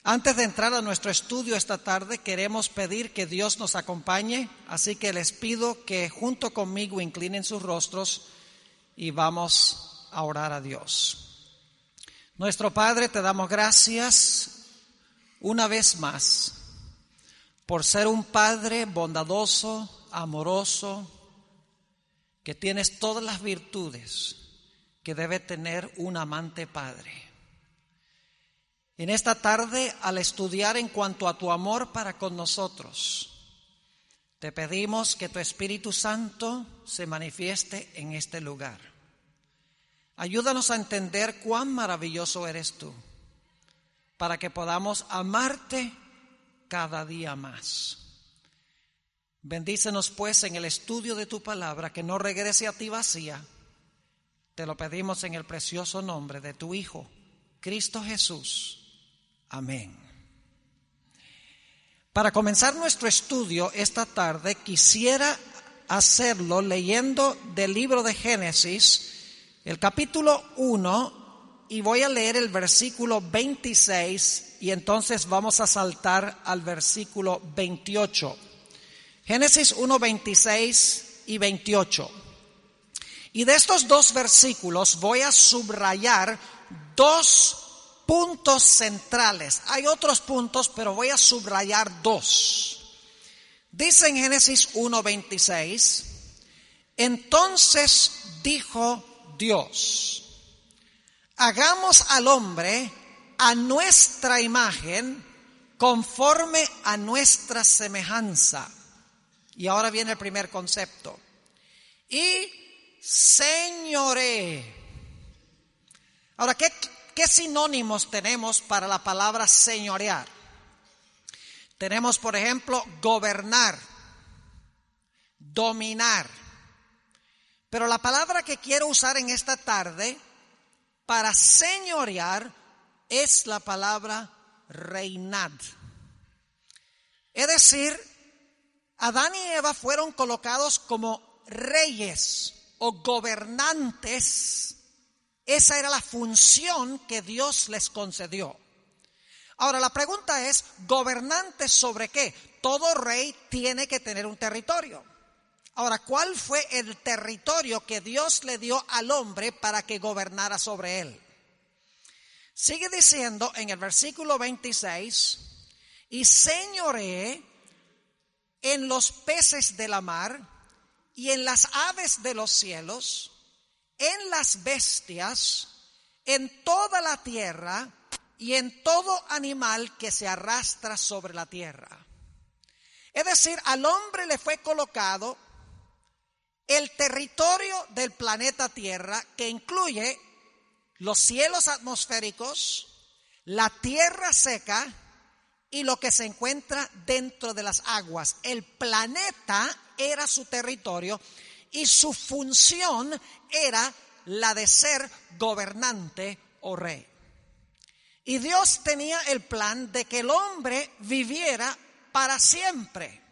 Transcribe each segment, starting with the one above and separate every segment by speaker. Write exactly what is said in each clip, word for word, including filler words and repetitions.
Speaker 1: Antes de entrar a nuestro estudio esta tarde, queremos pedir que Dios nos acompañe, así que les pido que junto conmigo inclinen sus rostros y vamos a orar a Dios. Nuestro Padre, te damos gracias una vez más por ser un Padre bondadoso, amoroso, que tienes todas las virtudes que debe tener un amante padre. En esta tarde, al estudiar en cuanto a tu amor para con nosotros, te pedimos que tu Espíritu Santo se manifieste en este lugar. Ayúdanos a entender cuán maravilloso eres tú, para que podamos amarte cada día más. Bendícenos pues en el estudio de tu palabra, que no regrese a ti vacía. Te lo pedimos en el precioso nombre de tu Hijo, Cristo Jesús. Amén. Para comenzar nuestro estudio esta tarde, quisiera hacerlo leyendo del libro de Génesis, el capítulo uno, y voy a leer el versículo veintiséis, y entonces vamos a saltar al versículo veintiocho. Génesis uno, veintiséis y veintiocho. Y de estos dos versículos voy a subrayar dos puntos centrales. Hay otros puntos, pero voy a subrayar dos. Dice en Génesis uno, veintiséis, entonces dijo Dios, hagamos al hombre a nuestra imagen, conforme a nuestra semejanza. Y ahora viene el primer concepto. Y señoree. Ahora, ¿qué, qué sinónimos tenemos para la palabra señorear? Tenemos, por ejemplo, gobernar, dominar. Pero la palabra que quiero usar en esta tarde para señorear es la palabra reinar. Es decir, Adán y Eva fueron colocados como reyes o gobernantes. Esa era la función que Dios les concedió. Ahora la pregunta es, ¿gobernantes sobre qué? Todo rey tiene que tener un territorio. Ahora, ¿cuál fue el territorio que Dios le dio al hombre para que gobernara sobre él? Sigue diciendo en el versículo veintiséis, y señoree en los peces de la mar y en las aves de los cielos, en las bestias, en toda la tierra y en todo animal que se arrastra sobre la tierra. Es decir, al hombre le fue colocado el territorio del planeta Tierra, que incluye los cielos atmosféricos, la tierra seca y lo que se encuentra dentro de las aguas. El planeta era su territorio y su función era la de ser gobernante o rey. Y Dios tenía el plan de que el hombre viviera para siempre.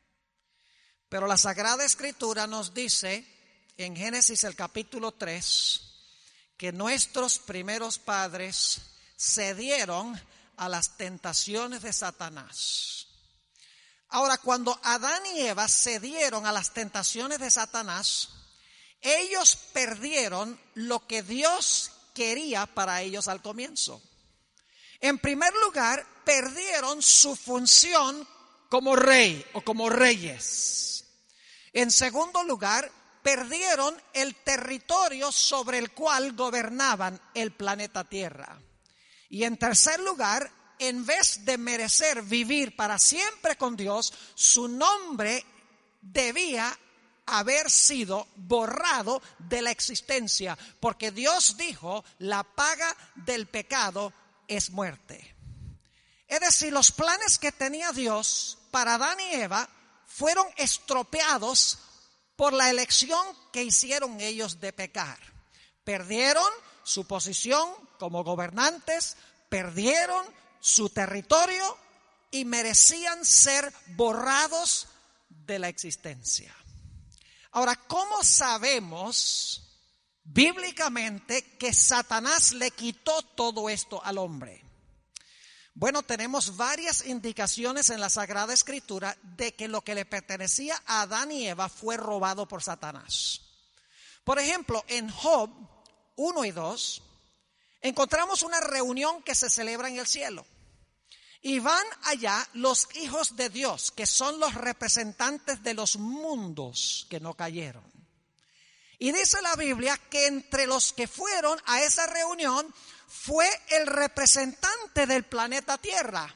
Speaker 1: Pero la Sagrada Escritura nos dice en Génesis el capítulo tres que nuestros primeros padres cedieron a las tentaciones de Satanás. Ahora, cuando Adán y Eva cedieron a las tentaciones de Satanás, ellos perdieron lo que Dios quería para ellos al comienzo. En primer lugar, perdieron su función como rey o como reyes. En segundo lugar, perdieron el territorio sobre el cual gobernaban el planeta Tierra. Y en tercer lugar, en vez de merecer vivir para siempre con Dios, su nombre debía haber sido borrado de la existencia, porque Dios dijo, la paga del pecado es muerte. Es decir, los planes que tenía Dios para Adán y Eva fueron estropeados por la elección que hicieron ellos de pecar. Perdieron su posición como gobernantes, perdieron su territorio y merecían ser borrados de la existencia. Ahora, ¿cómo sabemos bíblicamente que Satanás le quitó todo esto al hombre? Bueno, tenemos varias indicaciones en la Sagrada Escritura de que lo que le pertenecía a Adán y Eva fue robado por Satanás. Por ejemplo, en Job uno y dos, encontramos una reunión que se celebra en el cielo. Y van allá los hijos de Dios, que son los representantes de los mundos que no cayeron. Y dice la Biblia que entre los que fueron a esa reunión fue el representante del planeta Tierra,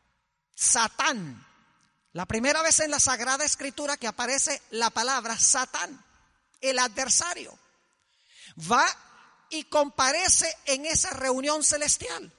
Speaker 1: Satán. La primera vez en la Sagrada Escritura que aparece la palabra Satán, el adversario. Va y comparece en esa reunión celestial.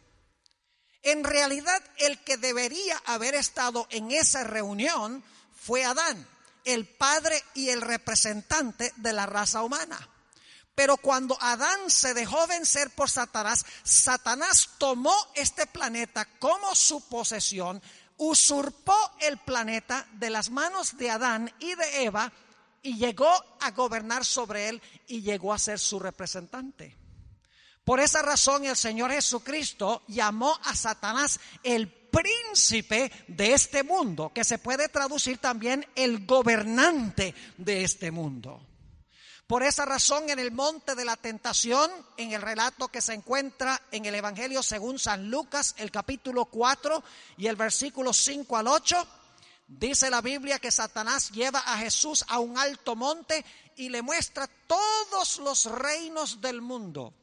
Speaker 1: En realidad, el que debería haber estado en esa reunión fue Adán, el padre y el representante de la raza humana. Pero cuando Adán se dejó vencer por Satanás, Satanás tomó este planeta como su posesión, usurpó el planeta de las manos de Adán y de Eva y llegó a gobernar sobre él y llegó a ser su representante. Por esa razón el Señor Jesucristo llamó a Satanás el príncipe de este mundo, que se puede traducir también el gobernante de este mundo. Por esa razón en el monte de la tentación, en el relato que se encuentra en el Evangelio según San Lucas, el capítulo cuatro y el versículo cinco al ocho, dice la Biblia que Satanás lleva a Jesús a un alto monte y le muestra todos los reinos del mundo.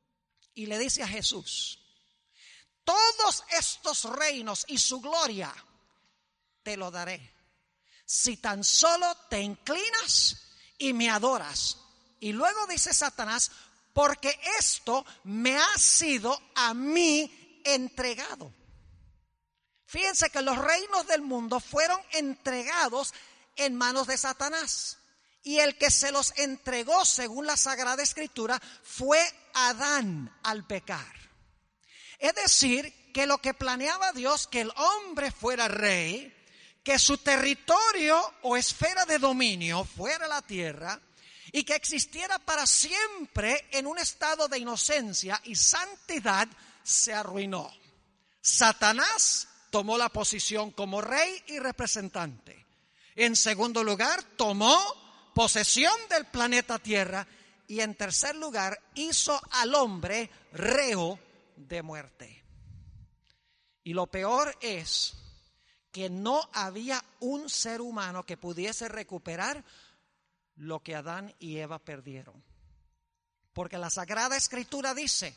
Speaker 1: Y le dice a Jesús: todos estos reinos y su gloria te lo daré, si tan solo te inclinas y me adoras. Y luego dice Satanás: porque esto me ha sido a mí entregado. Fíjense que los reinos del mundo fueron entregados en manos de Satanás. Y el que se los entregó, según la Sagrada Escritura, fue Adán al pecar. Es decir, que lo que planeaba Dios, que el hombre fuera rey, que su territorio o esfera de dominio fuera la tierra y que existiera para siempre en un estado de inocencia y santidad, se arruinó. Satanás tomó la posición como rey y representante. En segundo lugar, tomó posesión del planeta Tierra y en tercer lugar hizo al hombre reo de muerte. Y lo peor es que no había un ser humano que pudiese recuperar lo que Adán y Eva perdieron. Porque la Sagrada Escritura dice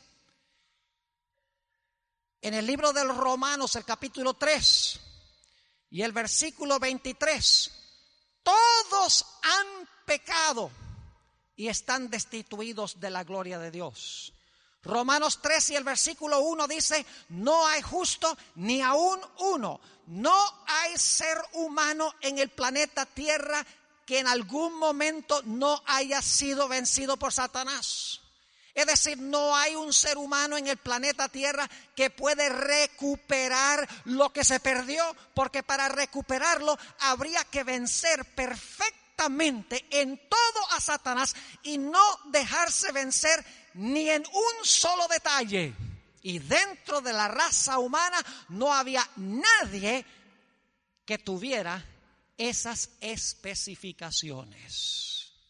Speaker 1: en el libro de los Romanos, el capítulo tres y el versículo veintitrés: todos han pecado y están destituidos de la gloria de Dios. Romanos tres y el versículo uno dice: no hay justo ni aún uno. No hay ser humano en el planeta Tierra que en algún momento no haya sido vencido por Satanás. Es decir, no hay un ser humano en el planeta Tierra que puede recuperar lo que se perdió, porque para recuperarlo habría que vencer perfectamente en todo a Satanás y no dejarse vencer ni en un solo detalle. Y dentro de la raza humana no había nadie que tuviera esas especificaciones.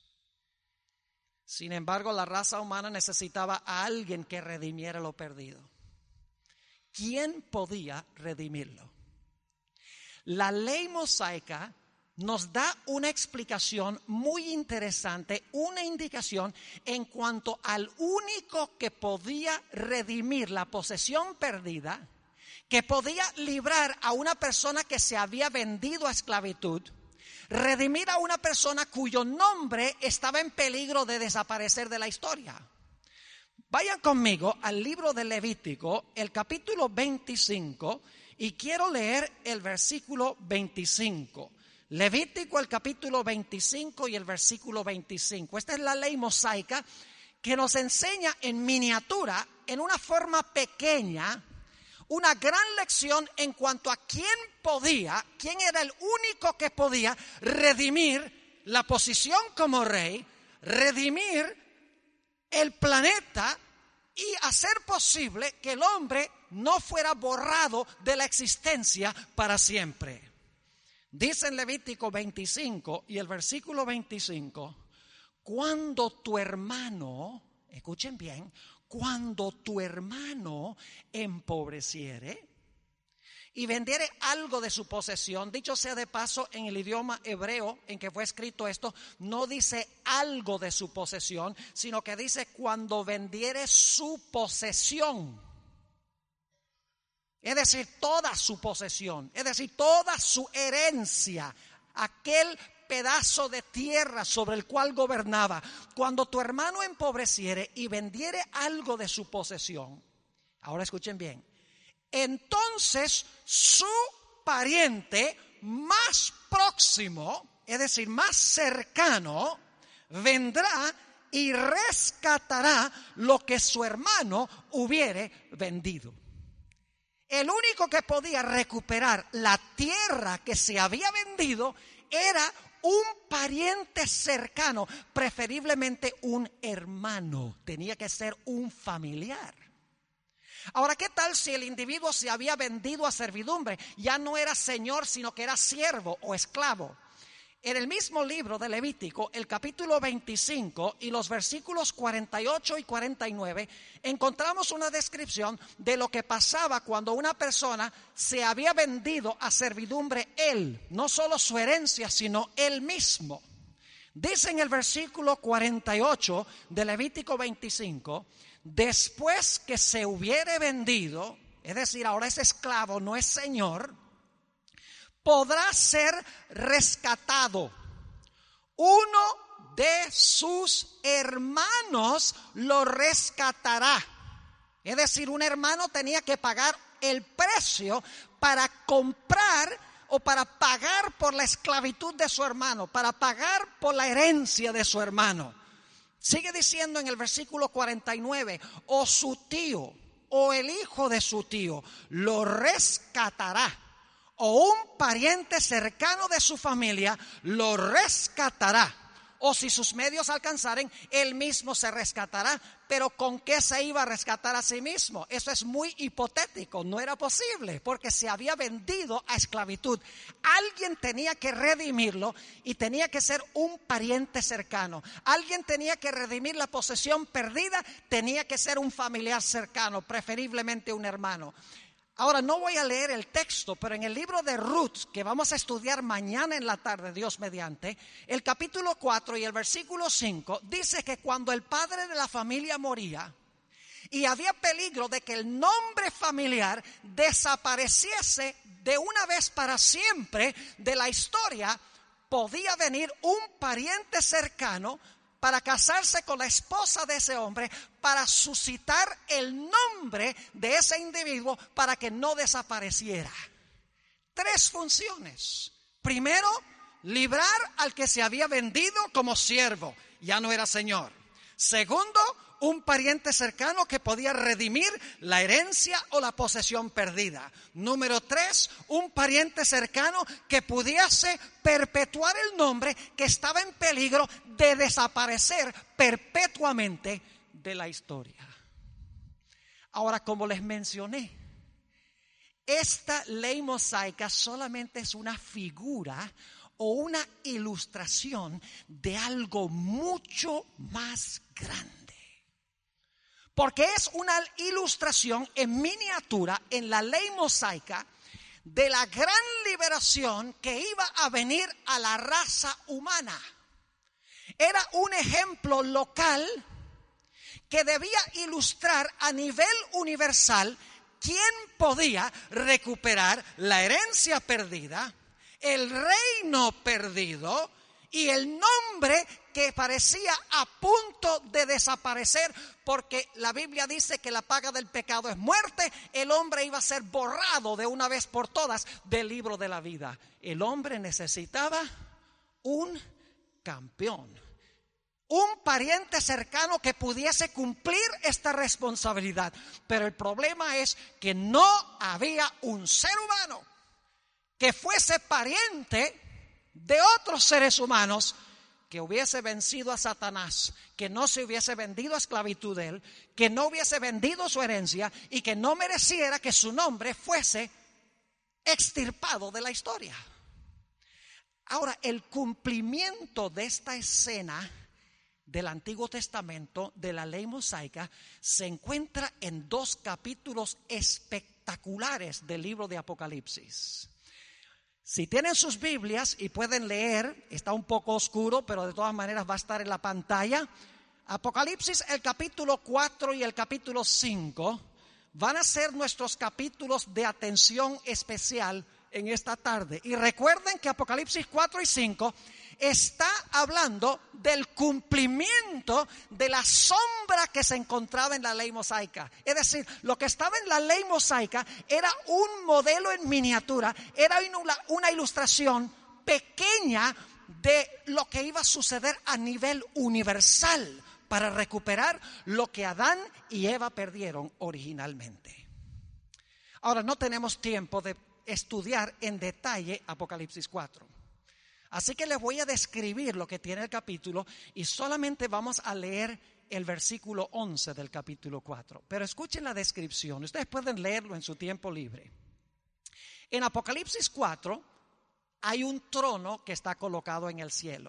Speaker 1: Sin embargo, la raza humana necesitaba a alguien que redimiera lo perdido. ¿Quién podía redimirlo? La ley mosaica nos da una explicación muy interesante, una indicación en cuanto al único que podía redimir la posesión perdida, que podía librar a una persona que se había vendido a esclavitud, redimir a una persona cuyo nombre estaba en peligro de desaparecer de la historia. Vayan conmigo al libro de Levítico, el capítulo veinticinco, y quiero leer el versículo veinticinco. Levítico, el capítulo veinticinco y el versículo veinticinco. Esta es la ley mosaica que nos enseña en miniatura, en una forma pequeña, una gran lección en cuanto a quién podía, quién era el único que podía redimir la posición como rey, redimir el planeta y hacer posible que el hombre no fuera borrado de la existencia para siempre. Dice en Levítico veinticinco y el versículo veinticinco, cuando tu hermano, escuchen bien, cuando tu hermano empobreciere y vendiere algo de su posesión, dicho sea de paso, en el idioma hebreo en que fue escrito esto, no dice algo de su posesión, sino que dice cuando vendiere su posesión. Es decir, toda su posesión, es decir, toda su herencia, aquel pedazo de tierra sobre el cual gobernaba. Cuando tu hermano empobreciere y vendiere algo de su posesión, ahora escuchen bien, entonces su pariente más próximo, es decir, más cercano, vendrá y rescatará lo que su hermano hubiere vendido. El único que podía recuperar la tierra que se había vendido era un pariente cercano, preferiblemente un hermano, tenía que ser un familiar. Ahora, ¿qué tal si el individuo se había vendido a servidumbre? Ya no era señor, sino que era siervo o esclavo. En el mismo libro de Levítico, el capítulo veinticinco y los versículos cuarenta y ocho y cuarenta y nueve, encontramos una descripción de lo que pasaba cuando una persona se había vendido a servidumbre él, no solo su herencia, sino él mismo. Dice en el versículo cuarenta y ocho de Levítico veinticinco, después que se hubiere vendido, es decir, ahora es esclavo, no es señor, podrá ser rescatado. Uno de sus hermanos lo rescatará. Es decir, un hermano tenía que pagar el precio para comprar o para pagar por la esclavitud de su hermano, para pagar por la herencia de su hermano. Sigue diciendo en el versículo cuarenta y nueve, o su tío o el hijo de su tío lo rescatará. O un pariente cercano de su familia lo rescatará. O si sus medios alcanzaren, él mismo se rescatará. Pero ¿con qué se iba a rescatar a sí mismo? Eso es muy hipotético, no era posible, porque se había vendido a esclavitud. Alguien tenía que redimirlo y tenía que ser un pariente cercano. Alguien tenía que redimir la posesión perdida, tenía que ser un familiar cercano, preferiblemente un hermano. Ahora no voy a leer el texto, pero en el libro de Ruth, que vamos a estudiar mañana en la tarde, Dios mediante, el capítulo cuatro y el versículo cinco, dice que cuando el padre de la familia moría y había peligro de que el nombre familiar desapareciese de una vez para siempre de la historia, podía venir un pariente cercano para casarse con la esposa de ese hombre, para suscitar el nombre de ese individuo para que no desapareciera. Tres funciones. Primero, librar al que se había vendido como siervo, ya no era señor. Segundo, un pariente cercano que podía redimir la herencia o la posesión perdida. Número tres, un pariente cercano que pudiese perpetuar el nombre que estaba en peligro de desaparecer perpetuamente de la historia. Ahora, como les mencioné, esta ley mosaica solamente es una figura o una ilustración de algo mucho más grande. Porque es una ilustración en miniatura en la ley mosaica de la gran liberación que iba a venir a la raza humana. Era un ejemplo local que debía ilustrar a nivel universal quién podía recuperar la herencia perdida, el reino perdido y el nombre que parecía a punto de desaparecer, porque la Biblia dice que la paga del pecado es muerte. El hombre iba a ser borrado de una vez por todas del libro de la vida. El hombre necesitaba un campeón, un pariente cercano que pudiese cumplir esta responsabilidad. Pero el problema es que no había un ser humano que fuese pariente de otros seres humanos que hubiese vencido a Satanás, que no se hubiese vendido a esclavitud de él, que no hubiese vendido su herencia y que no mereciera que su nombre fuese extirpado de la historia. Ahora, el cumplimiento de esta escena del Antiguo Testamento, de la ley mosaica, se encuentra en dos capítulos espectaculares del libro de Apocalipsis. Si tienen sus Biblias y pueden leer, está un poco oscuro, pero de todas maneras va a estar en la pantalla. Apocalipsis, el capítulo cuatro y el capítulo cinco van a ser nuestros capítulos de atención especial en esta tarde. Y recuerden que Apocalipsis cuatro y cinco está hablando del cumplimiento de la sombra que se encontraba en la ley mosaica. Es decir, lo que estaba en la ley mosaica era un modelo en miniatura, era una ilustración pequeña de lo que iba a suceder a nivel universal para recuperar lo que Adán y Eva perdieron originalmente. Ahora, no tenemos tiempo de estudiar en detalle Apocalipsis cuatro. Así que les voy a describir lo que tiene el capítulo y solamente vamos a leer el versículo once del capítulo cuatro. Pero escuchen la descripción, ustedes pueden leerlo en su tiempo libre. En Apocalipsis cuatro hay un trono que está colocado en el cielo.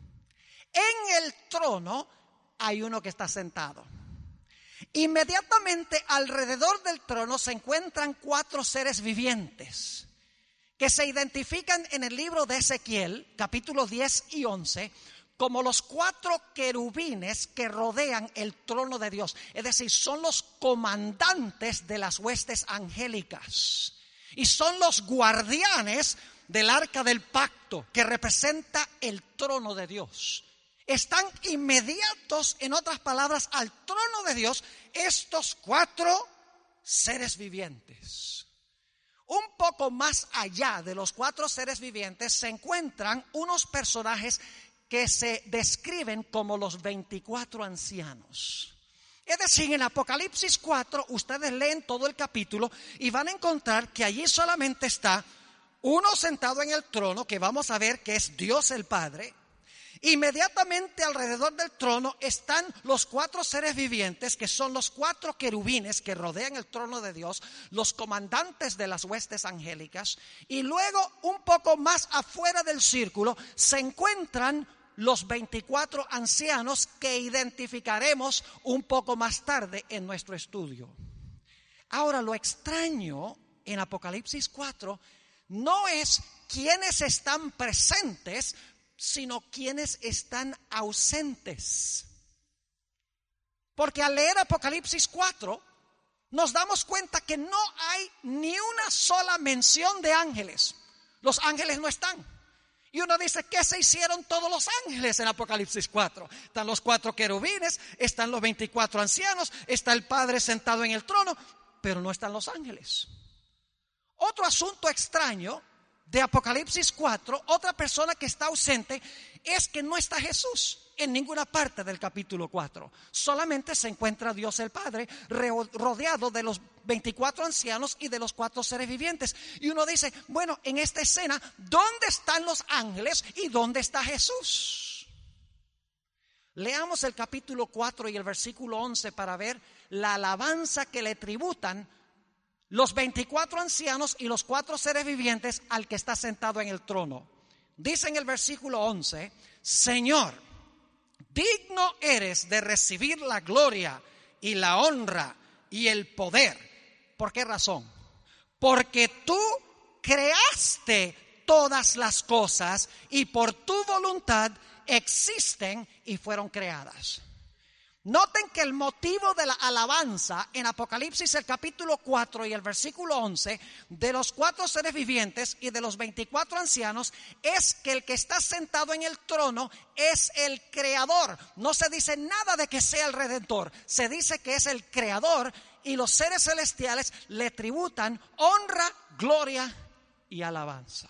Speaker 1: En el trono hay uno que está sentado. Inmediatamente alrededor del trono se encuentran cuatro seres vivientes que se identifican en el libro de Ezequiel, capítulos diez y once, como los cuatro querubines que rodean el trono de Dios. Es decir, son los comandantes de las huestes angélicas y son los guardianes del arca del pacto que representa el trono de Dios. Están inmediatos, en otras palabras, al trono de Dios estos cuatro seres vivientes. Un poco más allá de los cuatro seres vivientes se encuentran unos personajes que se describen como los veinticuatro ancianos. Es decir, en Apocalipsis cuatro ustedes leen todo el capítulo y van a encontrar que allí solamente está uno sentado en el trono, que vamos a ver que es Dios el Padre. Inmediatamente alrededor del trono están los cuatro seres vivientes, que son los cuatro querubines que rodean el trono de Dios, los comandantes de las huestes angélicas. Y luego, un poco más afuera del círculo, se encuentran los veinticuatro ancianos que identificaremos un poco más tarde en nuestro estudio. Ahora, lo extraño en Apocalipsis cuatro no es quiénes están presentes, sino quienes están ausentes. Porque al leer Apocalipsis cuatro nos damos cuenta que no hay ni una sola mención de ángeles. Los ángeles no están. Y uno dice, ¿qué se hicieron todos los ángeles en Apocalipsis cuatro? Están los cuatro querubines, están los veinticuatro ancianos, está el Padre sentado en el trono, pero no están los ángeles. Otro asunto extraño de Apocalipsis cuatro, otra persona que está ausente, es que no está Jesús en ninguna parte del capítulo cuatro. Solamente se encuentra Dios el Padre rodeado de los veinticuatro ancianos y de los cuatro seres vivientes. Y uno dice, bueno, en esta escena, ¿dónde están los ángeles y dónde está Jesús? Leamos el capítulo cuatro y el versículo once para ver la alabanza que le tributan los veinticuatro ancianos y los cuatro seres vivientes al que está sentado en el trono. Dice en el versículo once, Señor, digno eres de recibir la gloria y la honra y el poder. ¿Por qué razón? Porque tú creaste todas las cosas y por tu voluntad existen y fueron creadas. Noten que el motivo de la alabanza en Apocalipsis el capítulo cuatro y el versículo once de los cuatro seres vivientes y de los veinticuatro ancianos es que el que está sentado en el trono es el creador. No se dice nada de que sea el redentor, se dice que es el creador y los seres celestiales le tributan honra, gloria y alabanza.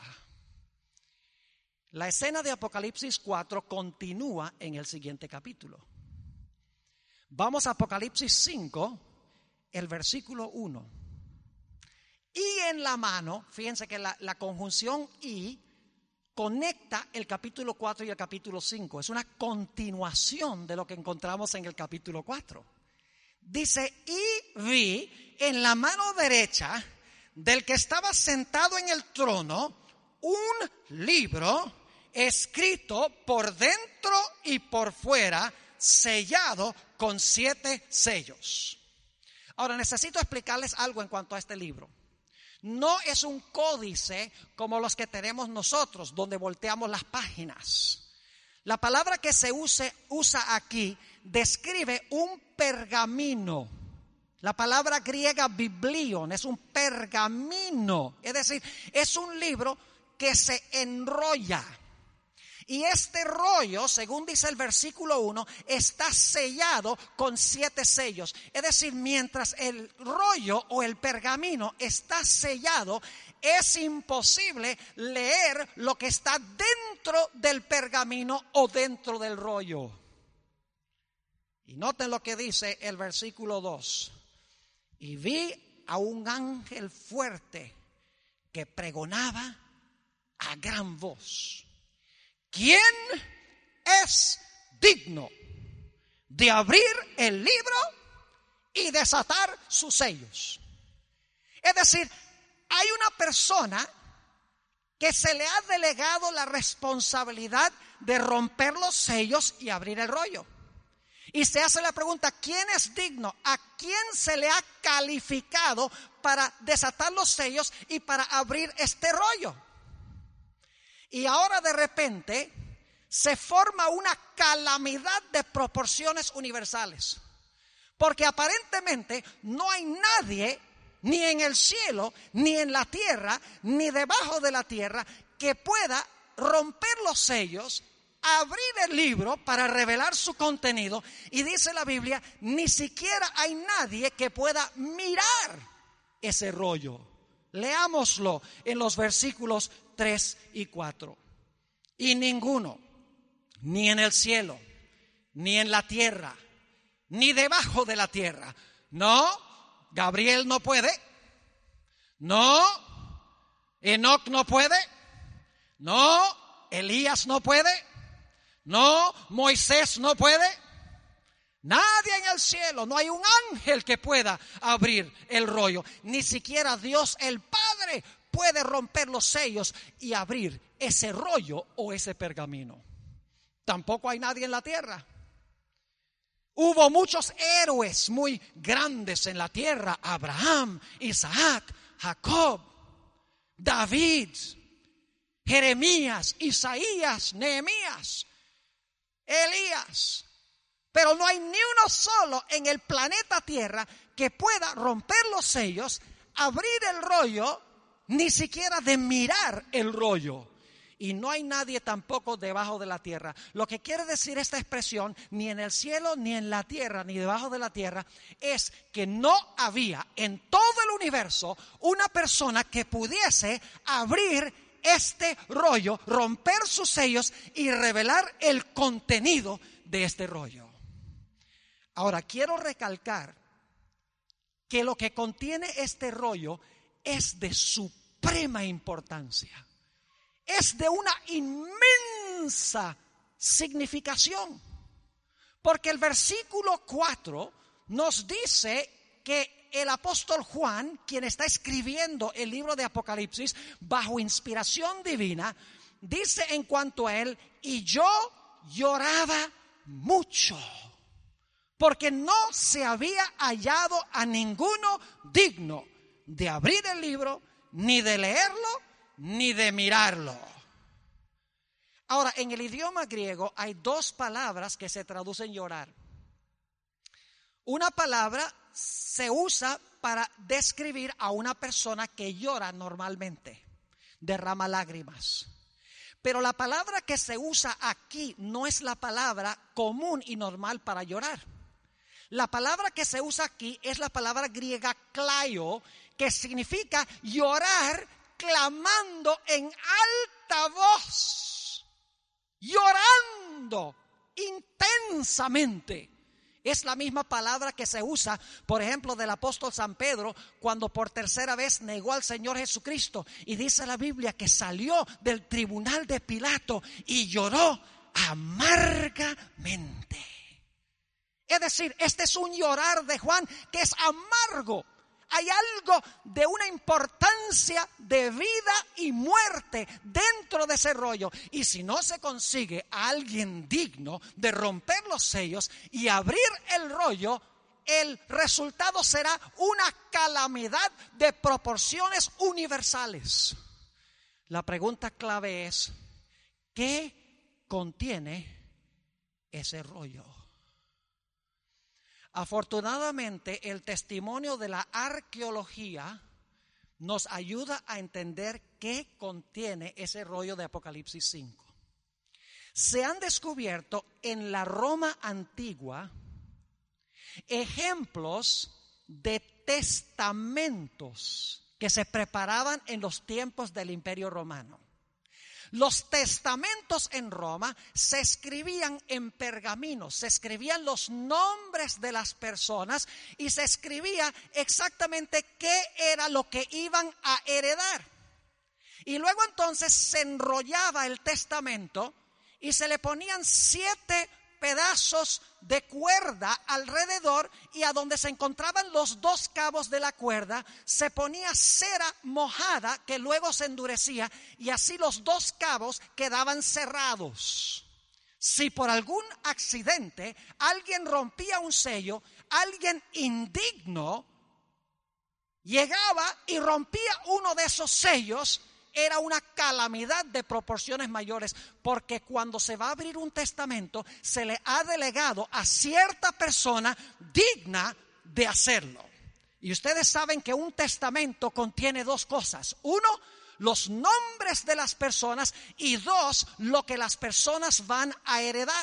Speaker 1: La escena de Apocalipsis cuatro continúa en el siguiente capítulo. Vamos a Apocalipsis cinco, el versículo uno. Y en la mano, fíjense que la, la conjunción y conecta el capítulo cuatro y el capítulo cinco. Es una continuación de lo que encontramos en el capítulo cuatro. Dice, y vi en la mano derecha del que estaba sentado en el trono un libro escrito por dentro y por fuera, sellado con siete sellos. Ahora necesito explicarles algo en cuanto a este libro. No es un códice como los que tenemos nosotros, donde volteamos las páginas. La palabra que se use, usa aquí describe un pergamino. La palabra griega biblion es un pergamino, es decir, es un libro que se enrolla. Y este rollo, según dice el versículo uno, está sellado con siete sellos. Es decir, mientras el rollo o el pergamino está sellado, es imposible leer lo que está dentro del pergamino o dentro del rollo. Y noten lo que dice el versículo dos. Y vi a un ángel fuerte que pregonaba a gran voz: ¿quién es digno de abrir el libro y desatar sus sellos? Es decir, hay una persona que se le ha delegado la responsabilidad de romper los sellos y abrir el rollo. Y se hace la pregunta, ¿quién es digno? ¿A quién se le ha calificado para desatar los sellos y para abrir este rollo? Y ahora de repente se forma una calamidad de proporciones universales. Porque aparentemente no hay nadie, ni en el cielo, ni en la tierra, ni debajo de la tierra, que pueda romper los sellos, abrir el libro para revelar su contenido. Y dice la Biblia, ni siquiera hay nadie que pueda mirar ese rollo. Leámoslo en los versículos tres y cuatro. Y ninguno, ni en el cielo, ni en la tierra, ni debajo de la tierra. No, Gabriel no puede. No, Enoc no puede. No, Elías no puede. No, Moisés no puede. Nadie en el cielo, no hay un ángel que pueda abrir el rollo. Ni siquiera Dios el Padre puede romper los sellos y abrir ese rollo o ese pergamino. Tampoco hay nadie en la tierra. Hubo muchos héroes muy grandes en la tierra: Abraham, Isaac, Jacob, David, Jeremías, Isaías, Nehemías, Elías. Pero no hay ni uno solo en el planeta Tierra que pueda romper los sellos, abrir el rollo, ni siquiera de mirar el rollo. Y no hay nadie tampoco debajo de la tierra. Lo que quiere decir esta expresión, ni en el cielo, ni en la tierra, ni debajo de la tierra, es que no había en todo el universo una persona que pudiese abrir este rollo, romper sus sellos y revelar el contenido de este rollo. Ahora, quiero recalcar que lo que contiene este rollo es de suprema importancia. Es de una inmensa significación. Porque el versículo cuatro nos dice que el apóstol Juan, quien está escribiendo el libro de Apocalipsis bajo inspiración divina, dice en cuanto a él: y yo lloraba mucho, porque no se había hallado a ninguno digno de abrir el libro, ni de leerlo, ni de mirarlo. Ahora, en el idioma griego hay dos palabras que se traducen llorar. Una palabra se usa para describir a una persona que llora normalmente, derrama lágrimas. Pero la palabra que se usa aquí no es la palabra común y normal para llorar. La palabra que se usa aquí es la palabra griega klaio, que significa llorar clamando en alta voz, llorando intensamente. Es la misma palabra que se usa, por ejemplo, del apóstol San Pedro cuando por tercera vez negó al Señor Jesucristo. Y dice la Biblia que salió del tribunal de Pilato y lloró amargamente. Es decir, este es un llorar de Juan que es amargo. Hay algo de una importancia de vida y muerte dentro de ese rollo. Y si no se consigue a alguien digno de romper los sellos y abrir el rollo, el resultado será una calamidad de proporciones universales. La pregunta clave es, ¿qué contiene ese rollo? Afortunadamente, el testimonio de la arqueología nos ayuda a entender qué contiene ese rollo de Apocalipsis cinco. Se han descubierto en la Roma antigua ejemplos de testamentos que se preparaban en los tiempos del Imperio Romano. Los testamentos en Roma se escribían en pergaminos, se escribían los nombres de las personas y se escribía exactamente qué era lo que iban a heredar. Y luego entonces se enrollaba el testamento y se le ponían siete pedazos de cuerda alrededor, y a donde se encontraban los dos cabos de la cuerda se ponía cera mojada que luego se endurecía, y así los dos cabos quedaban cerrados. Si por algún accidente alguien rompía un sello, alguien indigno llegaba y rompía uno de esos sellos, era una calamidad de proporciones mayores, porque cuando se va a abrir un testamento se le ha delegado a cierta persona digna de hacerlo. Y ustedes saben que un testamento contiene dos cosas: uno, los nombres de las personas, y dos, lo que las personas van a heredar.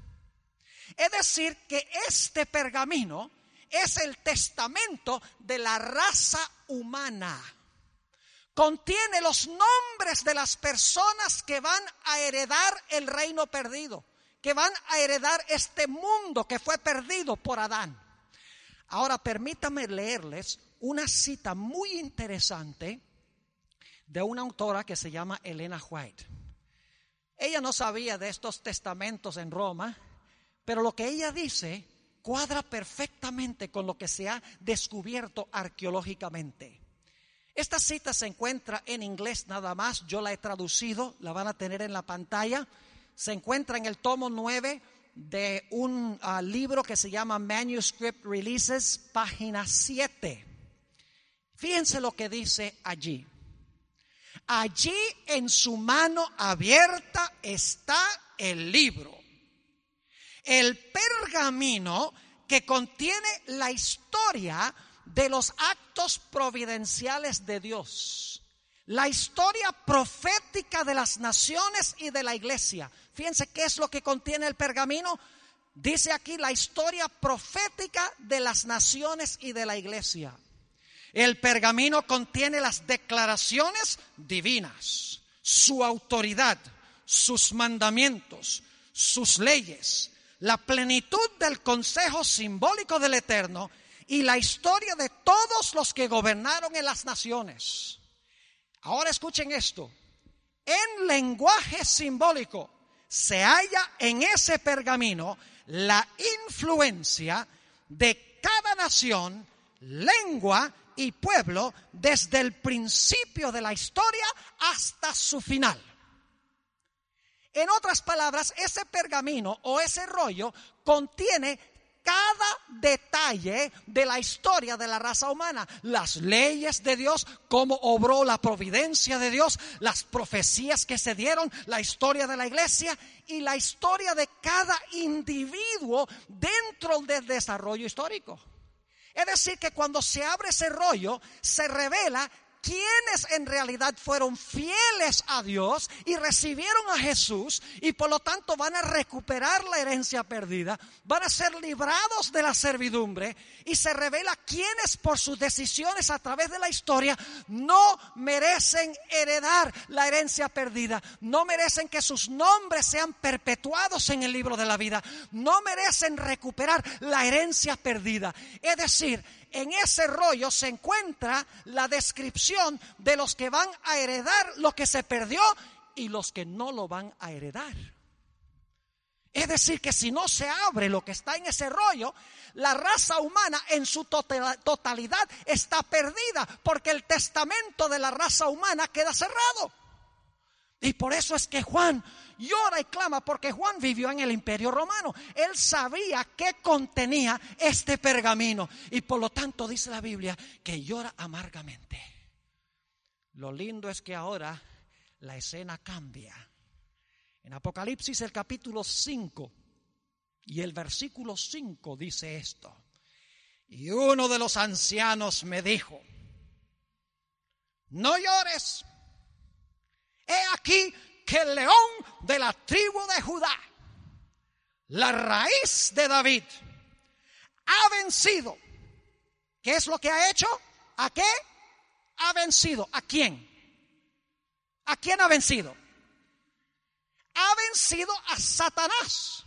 Speaker 1: Es decir, que este pergamino es el testamento de la raza humana. Contiene los nombres de las personas que van a heredar el reino perdido, que van a heredar este mundo que fue perdido por Adán. Ahora permítanme leerles una cita muy interesante de una autora que se llama Elena White. Ella no sabía de estos testamentos en Roma, pero lo que ella dice cuadra perfectamente con lo que se ha descubierto arqueológicamente. Esta cita se encuentra en inglés nada más, yo la he traducido, la van a tener en la pantalla. Se encuentra en el tomo nueve de un uh, libro que se llama Manuscript Releases, página siete. Fíjense lo que dice allí. Allí en su mano abierta está el libro, el pergamino que contiene la historia de los actos providenciales de Dios, la historia profética de las naciones y de la iglesia. Fíjense qué es lo que contiene el pergamino. Dice aquí la historia profética de las naciones y de la iglesia. El pergamino contiene las declaraciones divinas, su autoridad, sus mandamientos, sus leyes, la plenitud del consejo simbólico del Eterno y la historia de todos los que gobernaron en las naciones. Ahora escuchen esto. En lenguaje simbólico se halla en ese pergamino la influencia de cada nación, lengua y pueblo desde el principio de la historia hasta su final. En otras palabras, ese pergamino o ese rollo contiene cada detalle de la historia de la raza humana, las leyes de Dios, cómo obró la providencia de Dios, las profecías que se dieron, la historia de la iglesia y la historia de cada individuo dentro del desarrollo histórico. Es decir, que cuando se abre ese rollo, se revela quienes en realidad fueron fieles a Dios y recibieron a Jesús y por lo tanto van a recuperar la herencia perdida, van a ser librados de la servidumbre, y se revela quienes por sus decisiones a través de la historia no merecen heredar la herencia perdida, no merecen que sus nombres sean perpetuados en el libro de la vida, no merecen recuperar la herencia perdida. Es decir, en ese rollo se encuentra la descripción de los que van a heredar lo que se perdió y los que no lo van a heredar. Es decir, que si no se abre lo que está en ese rollo, la raza humana en su totalidad está perdida, porque el testamento de la raza humana queda cerrado. Y por eso es que Juan llora y clama, porque Juan vivió en el Imperio Romano. Él sabía qué contenía este pergamino y por lo tanto dice la Biblia que llora amargamente. Lo lindo es que ahora la escena cambia. En Apocalipsis el capítulo cinco y el versículo cinco dice esto: y uno de los ancianos me dijo: no llores. He aquí que el león de la tribu de Judá, la raíz de David, ha vencido. ¿Qué es lo que ha hecho? ¿A qué? Ha vencido. ¿A quién? ¿A quién ha vencido? Ha vencido a Satanás.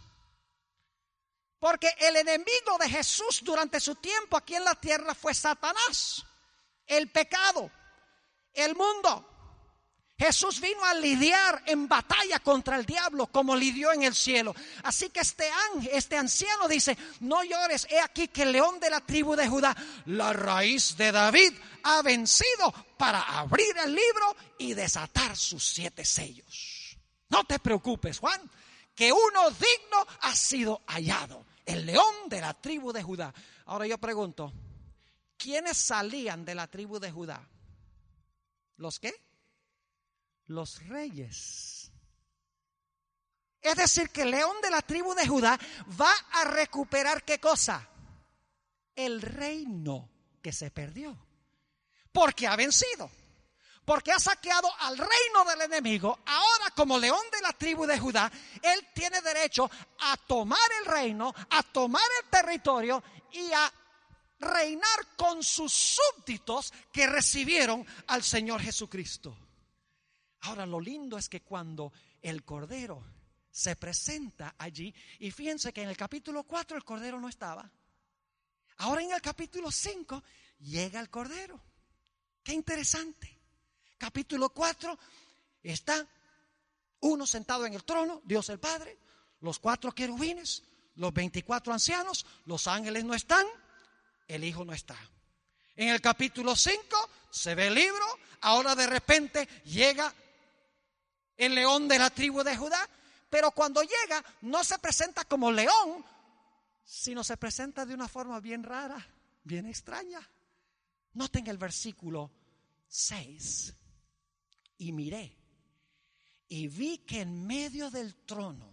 Speaker 1: Porque el enemigo de Jesús durante su tiempo aquí en la tierra fue Satanás, el pecado, el mundo. Jesús vino a lidiar en batalla contra el diablo como lidió en el cielo. Así que este ángel, este anciano dice: no llores, he aquí que el león de la tribu de Judá, la raíz de David, ha vencido para abrir el libro y desatar sus siete sellos. No te preocupes, Juan, que uno digno ha sido hallado, el león de la tribu de Judá. Ahora yo pregunto, ¿quiénes salían de la tribu de Judá? ¿Los qué? Los reyes. Es decir, que el león de la tribu de Judá va a recuperar ¿qué cosa? El reino que se perdió. Porque ha vencido. Porque ha saqueado al reino del enemigo. Ahora, como león de la tribu de Judá, él tiene derecho a tomar el reino, a tomar el territorio y a reinar con sus súbditos que recibieron al Señor Jesucristo. Ahora, lo lindo es que cuando el Cordero se presenta allí, y fíjense que en el capítulo cuatro el Cordero no estaba. Ahora en el capítulo cinco llega el Cordero. Qué interesante. Capítulo cuatro está uno sentado en el trono, Dios el Padre, los cuatro querubines, los veinticuatro ancianos, los ángeles no están, el Hijo no está. En el capítulo cinco se ve el libro, ahora de repente llega el león de la tribu de Judá, pero cuando llega no se presenta como león, sino se presenta de una forma bien rara, bien extraña. Noten el versículo seis. Y miré y vi que en medio del trono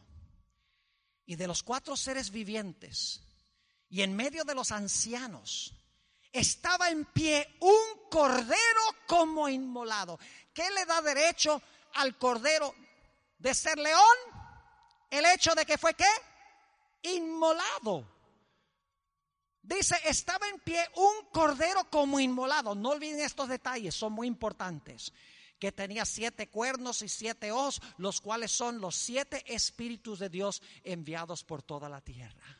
Speaker 1: y de los cuatro seres vivientes y en medio de los ancianos estaba en pie un cordero como inmolado. ¿Qué le da derecho al cordero de ser león? El hecho de que fue ¿qué? Inmolado. Dice, estaba en pie un cordero como inmolado. No olviden estos detalles, son muy importantes. Que tenía siete cuernos y siete ojos, los cuales son los siete espíritus de Dios enviados por toda la tierra.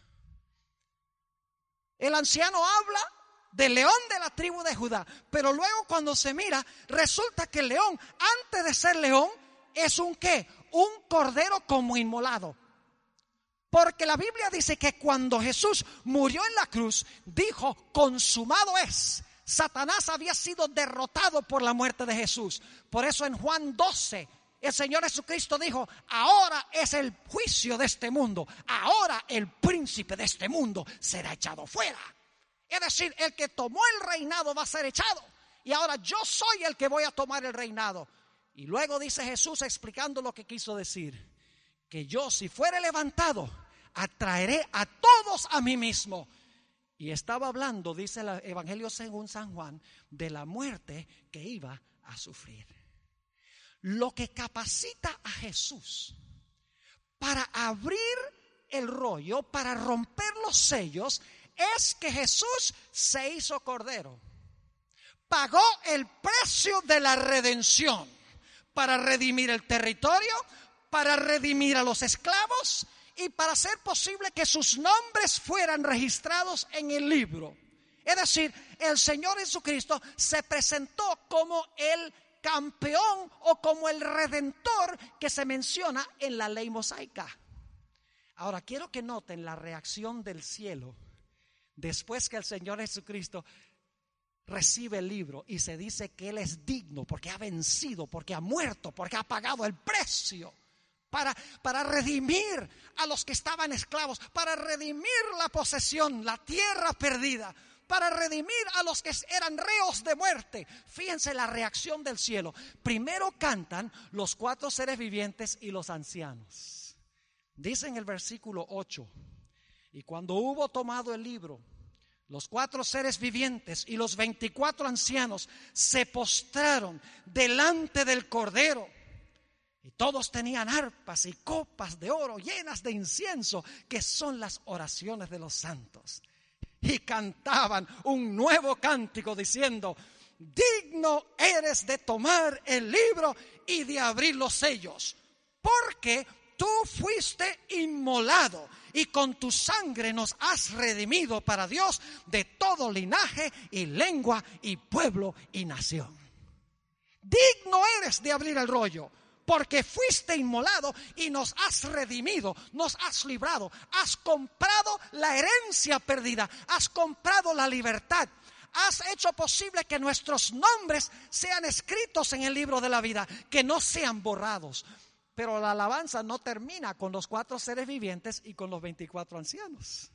Speaker 1: El anciano habla del león de la tribu de Judá, pero luego cuando se mira, resulta que el león, antes de ser león, es un ¿qué? Un cordero como inmolado. Porque la Biblia dice que cuando Jesús murió en la cruz, dijo, consumado es. Satanás había sido derrotado por la muerte de Jesús. Por eso en Juan doce, el Señor Jesucristo dijo, ahora es el juicio de este mundo. Ahora el príncipe de este mundo será echado fuera. Es decir, el que tomó el reinado va a ser echado. Y ahora yo soy el que voy a tomar el reinado. Y luego dice Jesús explicando lo que quiso decir. Que yo, si fuere levantado, atraeré a todos a mí mismo. Y estaba hablando, dice el Evangelio según San Juan, de la muerte que iba a sufrir. Lo que capacita a Jesús para abrir el rollo, para romper los sellos, es que Jesús se hizo cordero. Pagó el precio de la redención para redimir el territorio, para redimir a los esclavos y para hacer posible que sus nombres fueran registrados en el libro. Es decir, el Señor Jesucristo se presentó como el campeón o como el redentor que se menciona en la ley mosaica. Ahora quiero que noten la reacción del cielo después que el Señor Jesucristo recibe el libro y se dice que Él es digno porque ha vencido, porque ha muerto, porque ha pagado el precio para, para redimir a los que estaban esclavos, para redimir la posesión, la tierra perdida, para redimir a los que eran reos de muerte. Fíjense la reacción del cielo. Primero cantan los cuatro seres vivientes y los ancianos. Dice en el versículo ocho: y cuando hubo tomado el libro, los cuatro seres vivientes y los veinticuatro ancianos se postraron delante del Cordero. Y todos tenían arpas y copas de oro llenas de incienso, que son las oraciones de los santos. Y cantaban un nuevo cántico diciendo: digno eres de tomar el libro y de abrir los sellos, porque tú fuiste inmolado y con tu sangre nos has redimido para Dios de todo linaje y lengua y pueblo y nación. Digno eres de abrir el rollo, porque fuiste inmolado y nos has redimido, nos has librado, has comprado la herencia perdida, has comprado la libertad, has hecho posible que nuestros nombres sean escritos en el libro de la vida, que no sean borrados. Pero la alabanza no termina con los cuatro seres vivientes y con los veinticuatro ancianos.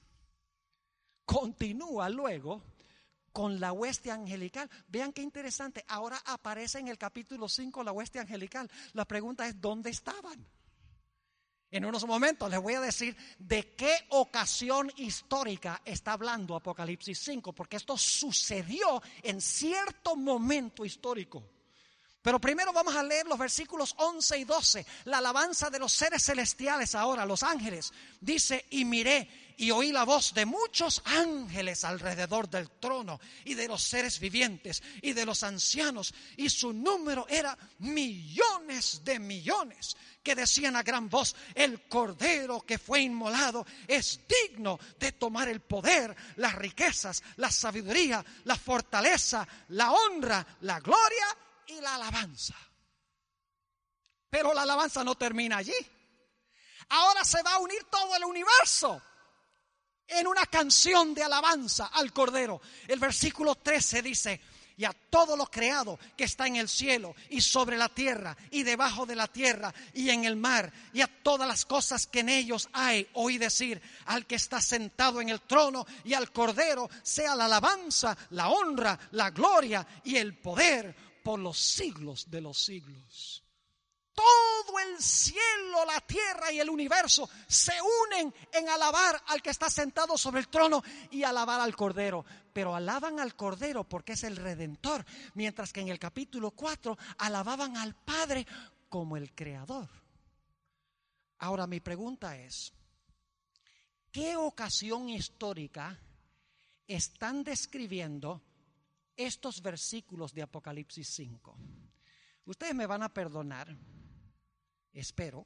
Speaker 1: Continúa luego con la hueste angelical. Vean qué interesante. Ahora aparece en el capítulo cinco la hueste angelical. La pregunta es: ¿dónde estaban? En unos momentos les voy a decir de qué ocasión histórica está hablando Apocalipsis cinco, porque esto sucedió en cierto momento histórico. Pero primero vamos a leer los versículos once y doce, la alabanza de los seres celestiales ahora, los ángeles. Dice: y miré y oí la voz de muchos ángeles alrededor del trono y de los seres vivientes y de los ancianos, y su número era millones de millones, que decían a gran voz: el Cordero que fue inmolado es digno de tomar el poder, las riquezas, la sabiduría, la fortaleza, la honra, la gloria y la alabanza. Pero la alabanza no termina allí. Ahora se va a unir todo el universo en una canción de alabanza al Cordero. El versículo trece dice: y a todo lo creado que está en el cielo y sobre la tierra y debajo de la tierra y en el mar, y a todas las cosas que en ellos hay, oí decir: al que está sentado en el trono y al Cordero sea la alabanza, la honra, la gloria y el poder por los siglos de los siglos. Todo el cielo, la tierra y el universo se unen en alabar al que está sentado sobre el trono y alabar al Cordero. Pero alaban al Cordero porque es el Redentor, mientras que en el capítulo cuatro alababan al Padre como el Creador. Ahora mi pregunta es: ¿qué ocasión histórica están describiendo estos versículos de Apocalipsis cinco? Ustedes me van a perdonar, espero,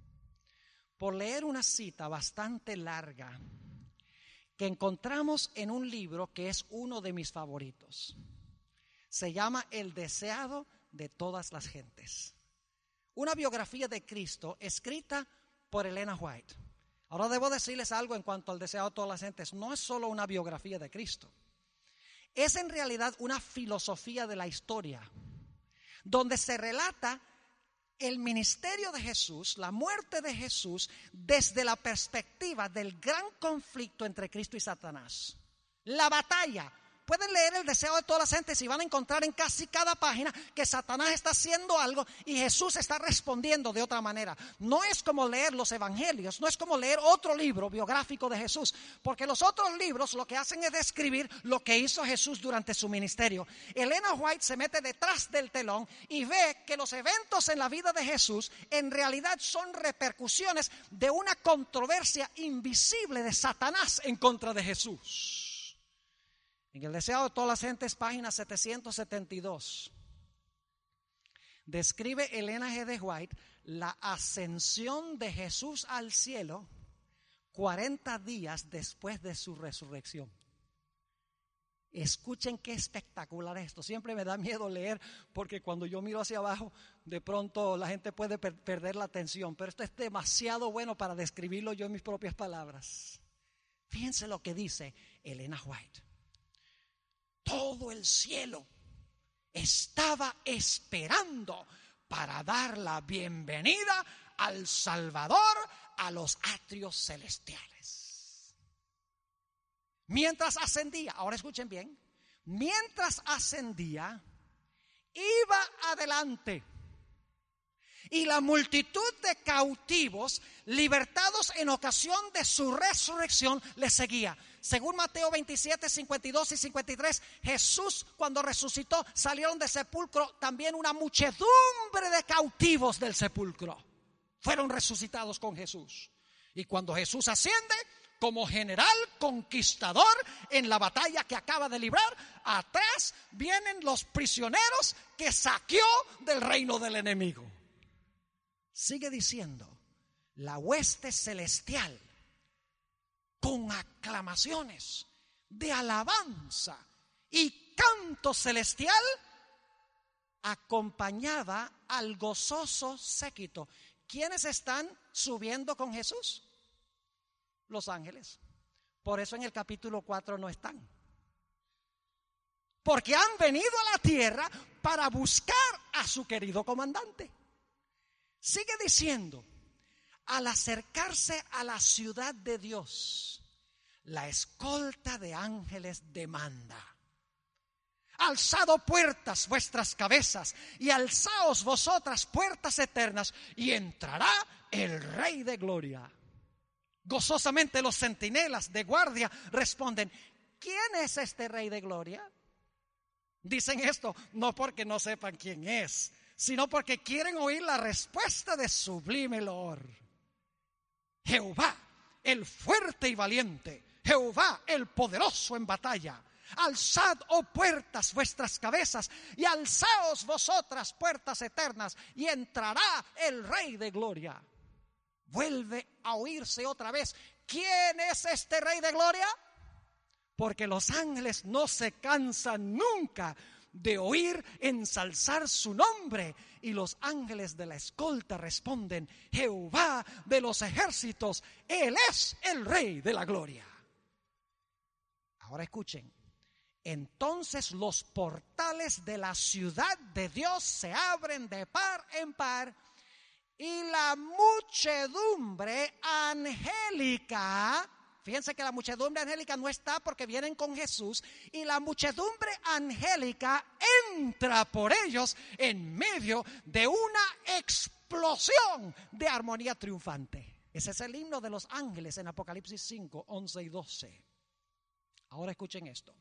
Speaker 1: por leer una cita bastante larga que encontramos en un libro que es uno de mis favoritos. Se llama El deseado de todas las gentes. Una biografía de Cristo escrita por Elena White. Ahora debo decirles algo en cuanto al deseado de todas las gentes. No es solo una biografía de Cristo. Es en realidad una filosofía de la historia, donde se relata el ministerio de Jesús, la muerte de Jesús, desde la perspectiva del gran conflicto entre Cristo y Satanás. La batalla pueden leer El deseo de todas las gentes y van a encontrar en casi cada página que Satanás está haciendo algo y Jesús está respondiendo de otra manera. No es como leer los evangelios, no es como leer otro libro biográfico de Jesús, porque los otros libros lo que hacen es describir lo que hizo Jesús durante su ministerio. Elena White se mete detrás del telón y ve que los eventos en la vida de Jesús en realidad son repercusiones de una controversia invisible de Satanás en contra de Jesús. En El deseo de todas las gentes, página setecientos setenta y dos, describe Elena G. de White la ascensión de Jesús al cielo cuarenta días después de su resurrección. Escuchen qué espectacular es esto. Siempre me da miedo leer porque cuando yo miro hacia abajo de pronto la gente puede per- perder la atención, pero esto es demasiado bueno para describirlo yo en mis propias palabras. Fíjense lo que dice Elena White. Todo el cielo estaba esperando para dar la bienvenida al Salvador a los atrios celestiales. Mientras ascendía, ahora escuchen bien, mientras ascendía, iba adelante. Y la multitud de cautivos, libertados en ocasión de su resurrección, le seguía. Según Mateo veintisiete, cincuenta y dos y cincuenta y tres, Jesús cuando resucitó salieron del sepulcro también una muchedumbre de cautivos del sepulcro. Fueron resucitados con Jesús. Y cuando Jesús asciende, como general conquistador en la batalla que acaba de librar, atrás vienen los prisioneros que saqueó del reino del enemigo. Sigue diciendo, la hueste celestial con aclamaciones de alabanza y canto celestial acompañaba al gozoso séquito. ¿Quiénes están subiendo con Jesús? Los ángeles. Por eso en el capítulo cuatro no están. Porque han venido a la tierra para buscar a su querido comandante. Sigue diciendo, al acercarse a la ciudad de Dios, la escolta de ángeles demanda: alzado puertas vuestras cabezas y alzaos vosotras puertas eternas, y entrará el Rey de gloria. Gozosamente los centinelas de guardia responden: ¿quién es este Rey de gloria? Dicen esto no porque no sepan quién es, sino porque quieren oír la respuesta de sublime loor. Jehová, el fuerte y valiente, Jehová, el poderoso en batalla. Alzad, oh puertas, vuestras cabezas, y alzaos vosotras puertas eternas, y entrará el Rey de gloria. Vuelve a oírse otra vez: ¿quién es este Rey de gloria? Porque los ángeles no se cansan nunca de oír ensalzar su nombre, y los ángeles de la escolta responden: Jehová de los ejércitos, Él es el Rey de la gloria. Ahora escuchen. Entonces los portales de la ciudad de Dios se abren de par en par, y la muchedumbre angélica, fíjense que la muchedumbre angélica no está porque vienen con Jesús, y la muchedumbre angélica entra por ellos en medio de una explosión de armonía triunfante. Ese es el himno de los ángeles en Apocalipsis cinco, once y doce. Ahora escuchen esto.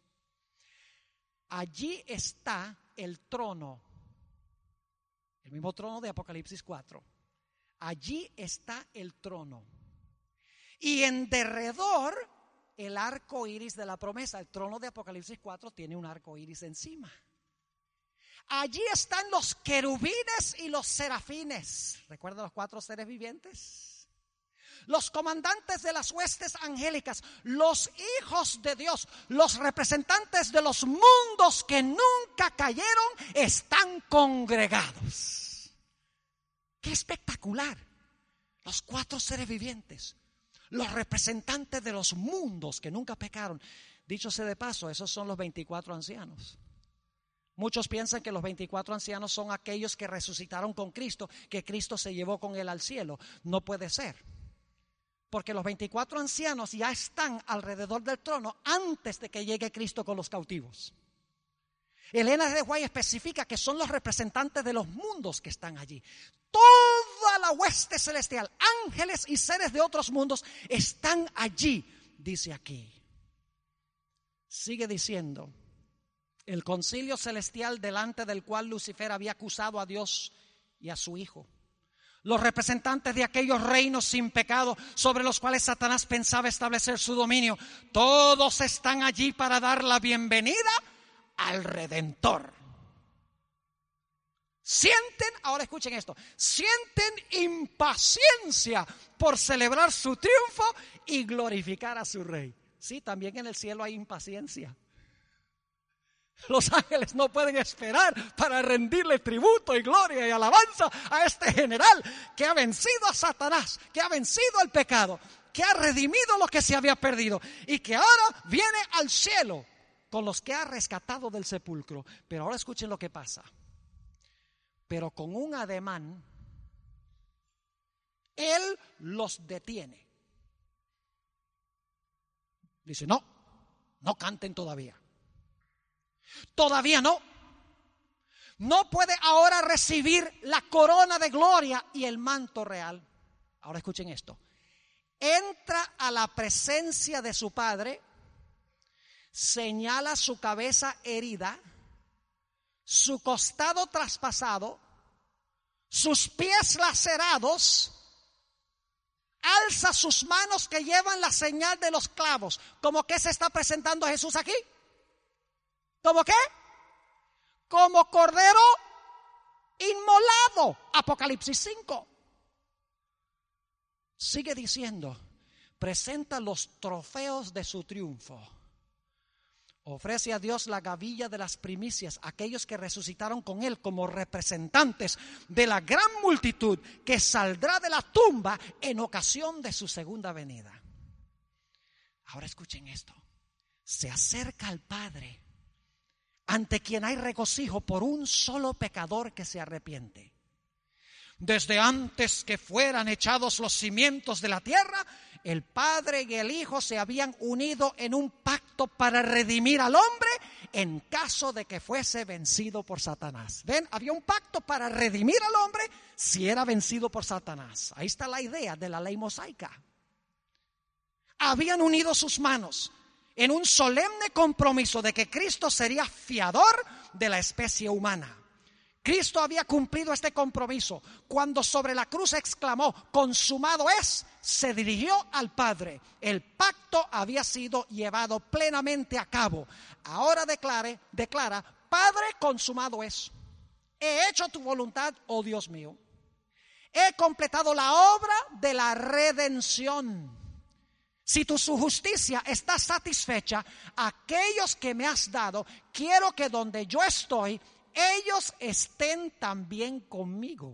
Speaker 1: Allí está el trono, el mismo trono de Apocalipsis cuatro. Allí está el trono. Y en derredor el arco iris de la promesa. El trono de Apocalipsis cuatro tiene un arco iris encima. Allí están los querubines y los serafines. ¿Recuerdan los cuatro seres vivientes? Los comandantes de las huestes angélicas, los hijos de Dios, los representantes de los mundos que nunca cayeron, están congregados. ¡Qué espectacular! Los cuatro seres vivientes, los representantes de los mundos que nunca pecaron. Dicho sea de paso, esos son los veinticuatro ancianos. Muchos piensan que los veinticuatro ancianos son aquellos que resucitaron con Cristo, que Cristo se llevó con él al cielo. No puede ser. Porque los veinticuatro ancianos ya están alrededor del trono antes de que llegue Cristo con los cautivos. Elena de White especifica que son los representantes de los mundos que están allí. Toda la hueste celestial, ángeles y seres de otros mundos están allí, dice aquí. Sigue diciendo, el concilio celestial delante del cual Lucifer había acusado a Dios y a su Hijo. Los representantes de aquellos reinos sin pecado sobre los cuales Satanás pensaba establecer su dominio, todos están allí para dar la bienvenida al Redentor. Sienten, ahora escuchen esto, sienten impaciencia por celebrar su triunfo y glorificar a su Rey. Sí, también en el cielo hay impaciencia. Los ángeles no pueden esperar para rendirle tributo y gloria y alabanza a este general que ha vencido a Satanás, que ha vencido al pecado, que ha redimido lo que se había perdido y que ahora viene al cielo con los que ha rescatado del sepulcro. Pero ahora escuchen lo que pasa. Pero con un ademán, él los detiene. Dice, no, no canten todavía. Todavía no. No puede ahora recibir la corona de gloria y el manto real. Ahora escuchen esto. Entra a la presencia de su Padre, señala su cabeza herida, su costado traspasado, sus pies lacerados, alza sus manos que llevan la señal de los clavos. ¿Cómo que se está presentando Jesús aquí? ¿Cómo qué? Como cordero inmolado. Apocalipsis cinco. Sigue diciendo, presenta los trofeos de su triunfo. Ofrece a Dios la gavilla de las primicias, aquellos que resucitaron con Él como representantes de la gran multitud que saldrá de la tumba en ocasión de su segunda venida. Ahora escuchen esto. Se acerca al Padre, ante quien hay regocijo por un solo pecador que se arrepiente. Desde antes que fueran echados los cimientos de la tierra, el Padre y el Hijo se habían unido en un pacto para redimir al hombre en caso de que fuese vencido por Satanás. ¿Ven? Había un pacto para redimir al hombre si era vencido por Satanás. Ahí está la idea de la ley mosaica. Habían unido sus manos en un solemne compromiso de que Cristo sería fiador de la especie humana. Cristo había cumplido este compromiso cuando sobre la cruz exclamó, consumado es, se dirigió al Padre. El pacto había sido llevado plenamente a cabo. Ahora declare, declara, Padre, consumado es. He hecho tu voluntad, oh Dios mío. He completado la obra de la redención. Si tu su justicia está satisfecha, aquellos que me has dado, quiero que donde yo estoy, ellos estén también conmigo.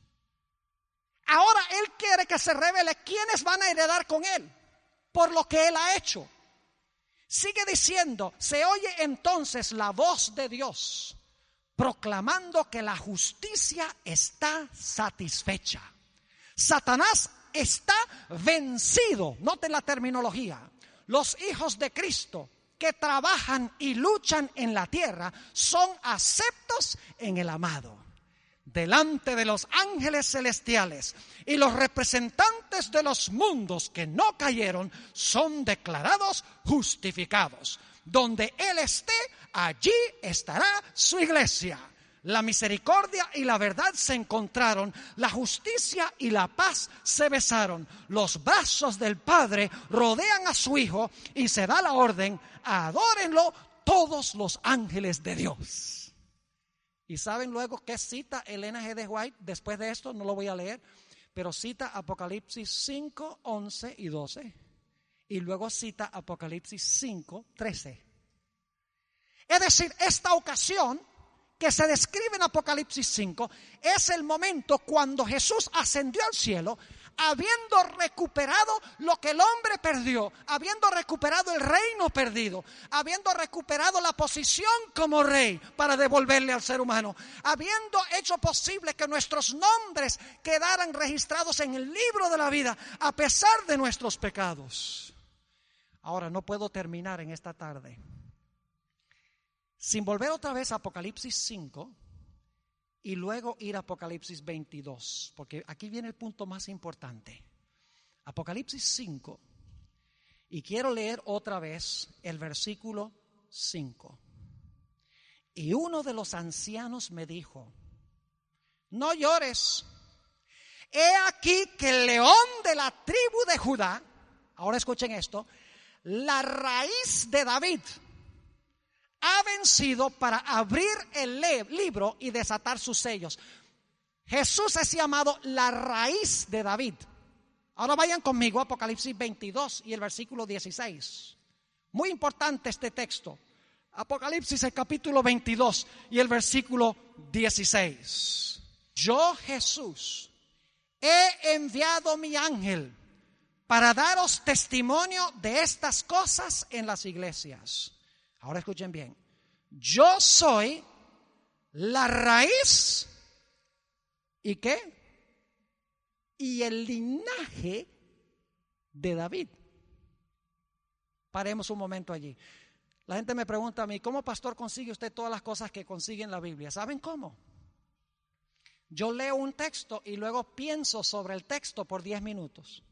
Speaker 1: Ahora Él quiere que se revele quiénes van a heredar con Él por lo que Él ha hecho. Sigue diciendo, se oye entonces la voz de Dios proclamando que la justicia está satisfecha. Satanás está vencido. Noten la terminología. Los hijos de Cristo que trabajan y luchan en la tierra son aceptos en el amado. Delante de los ángeles celestiales y los representantes de los mundos que no cayeron son declarados justificados. Donde Él esté, allí estará su iglesia. La misericordia y la verdad se encontraron, la justicia y la paz se besaron. Los brazos del Padre rodean a su Hijo y se da la orden, adórenlo todos los ángeles de Dios. ¿Y saben luego qué cita Elena G. de White? Después de esto, no lo voy a leer, pero cita Apocalipsis cinco, once y doce. Y luego cita Apocalipsis cinco, trece. Es decir, esta ocasión que se describe en Apocalipsis cinco, es el momento cuando Jesús ascendió al cielo, habiendo recuperado lo que el hombre perdió, habiendo recuperado el reino perdido, habiendo recuperado la posición como rey para devolverle al ser humano, habiendo hecho posible que nuestros nombres quedaran registrados en el libro de la vida a pesar de nuestros pecados. Ahora, no puedo terminar en esta tarde sin volver otra vez a Apocalipsis cinco y luego ir a Apocalipsis veintidós, porque aquí viene el punto más importante. Apocalipsis cinco, y quiero leer otra vez el versículo cinco. Y uno de los ancianos me dijo: no llores, he aquí que el león de la tribu de Judá, ahora escuchen esto, la raíz de David, ha vencido para abrir el libro y desatar sus sellos. Jesús es llamado la raíz de David. Ahora vayan conmigo a Apocalipsis veintidós y el versículo dieciséis. Muy importante este texto. Apocalipsis, el capítulo veintidós y el versículo dieciséis. Yo, Jesús, he enviado mi ángel para daros testimonio de estas cosas en las iglesias. Ahora escuchen bien. Yo soy la raíz, ¿y qué? Y el linaje de David. Paremos un momento allí. La gente me pregunta a mí: ¿cómo, pastor, consigue usted todas las cosas que consigue en la Biblia? ¿Saben cómo? Yo leo un texto y luego pienso sobre el texto por diez minutos.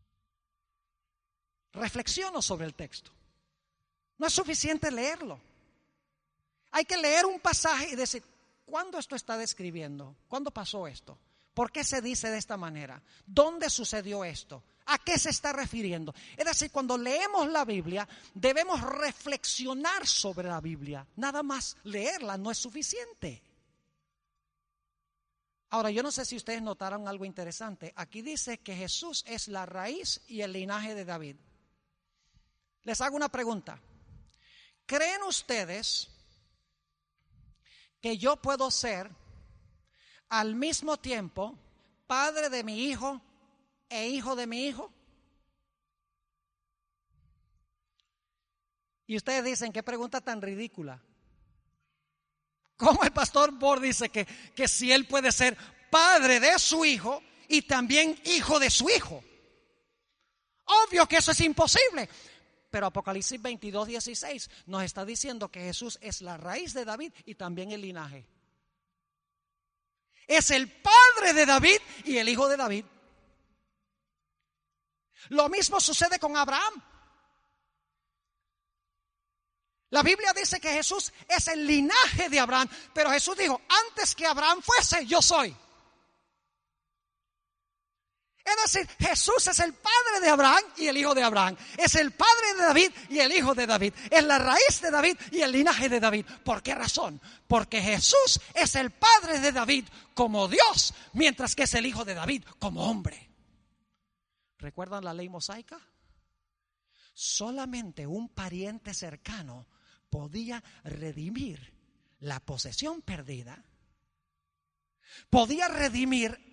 Speaker 1: Reflexiono sobre el texto. No es suficiente leerlo. Hay que leer un pasaje y decir: ¿cuándo esto está describiendo? ¿Cuándo pasó esto? ¿Por qué se dice de esta manera? ¿Dónde sucedió esto? ¿A qué se está refiriendo? Es decir, cuando leemos la Biblia, debemos reflexionar sobre la Biblia. Nada más leerla no es suficiente. Ahora, yo no sé si ustedes notaron algo interesante. Aquí dice que Jesús es la raíz y el linaje de David. Les hago una pregunta. ¿Creen ustedes que yo puedo ser al mismo tiempo padre de mi hijo e hijo de mi hijo? Y ustedes dicen: qué pregunta tan ridícula. ¿Cómo el pastor Bor dice que, que si él puede ser padre de su hijo y también hijo de su hijo? Obvio que eso es imposible. Pero Apocalipsis veintidós, dieciséis nos está diciendo que Jesús es la raíz de David y también el linaje. Es el padre de David y el hijo de David. Lo mismo sucede con Abraham. La Biblia dice que Jesús es el linaje de Abraham, pero Jesús dijo: antes que Abraham fuese, yo soy. Es decir, Jesús es el padre de Abraham y el hijo de Abraham. Es el padre de David y el hijo de David. Es la raíz de David y el linaje de David. ¿Por qué razón? Porque Jesús es el padre de David como Dios, mientras que es el hijo de David como hombre. ¿Recuerdan la ley mosaica? Solamente un pariente cercano podía redimir la posesión perdida. Podía redimir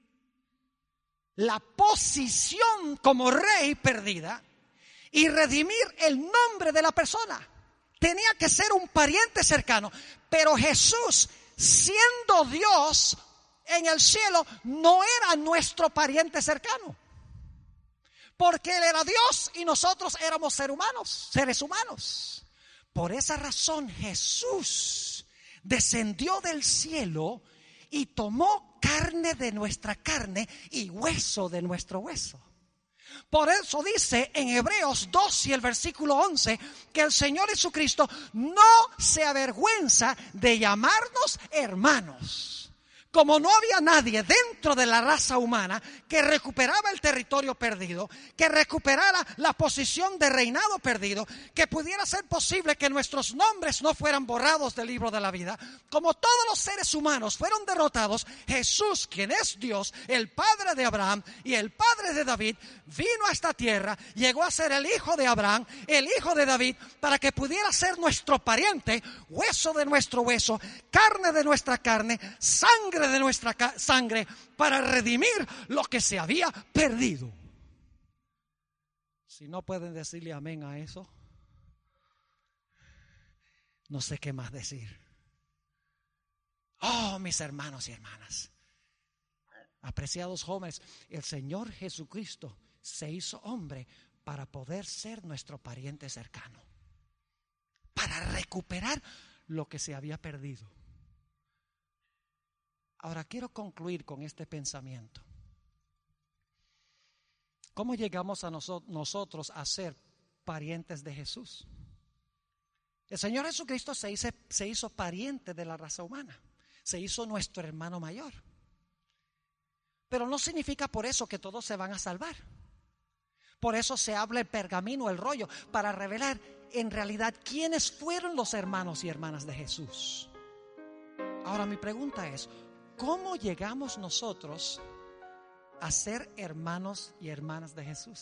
Speaker 1: la posición como rey perdida y redimir el nombre de la persona. Tenía que ser un pariente cercano. Pero Jesús, siendo Dios en el cielo, no era nuestro pariente cercano, porque Él era Dios y nosotros éramos seres humanos, seres humanos. Por esa razón Jesús descendió del cielo y tomó carne de nuestra carne y hueso de nuestro hueso. Por eso dice en Hebreos dos y el versículo once que el Señor Jesucristo no se avergüenza de llamarnos hermanos. Como no había nadie dentro de la raza humana que recuperaba el territorio perdido, que recuperara la posición de reinado perdido, que pudiera ser posible que nuestros nombres no fueran borrados del libro de la vida, como todos los seres humanos fueron derrotados, Jesús, quien es Dios, el Padre de Abraham y el Padre de David, vino a esta tierra, llegó a ser el hijo de Abraham, el hijo de David, para que pudiera ser nuestro pariente, hueso de nuestro hueso, carne de nuestra carne, sangre nombre de nuestra sangre para redimir lo que se había perdido. Si no pueden decirle amén a eso, no sé qué más decir. Oh, mis hermanos y hermanas, apreciados jóvenes, el Señor Jesucristo se hizo hombre para poder ser nuestro pariente cercano, para recuperar lo que se había perdido. Ahora quiero concluir con este pensamiento. ¿Cómo llegamos a noso- nosotros a ser parientes de Jesús? El Señor Jesucristo se hizo, se hizo pariente de la raza humana, se hizo nuestro hermano mayor. Pero no significa por eso que todos se van a salvar. Por eso se habla el pergamino, el rollo, para revelar en realidad quiénes fueron los hermanos y hermanas de Jesús. Ahora mi pregunta es, ¿cómo llegamos nosotros a ser hermanos y hermanas de Jesús?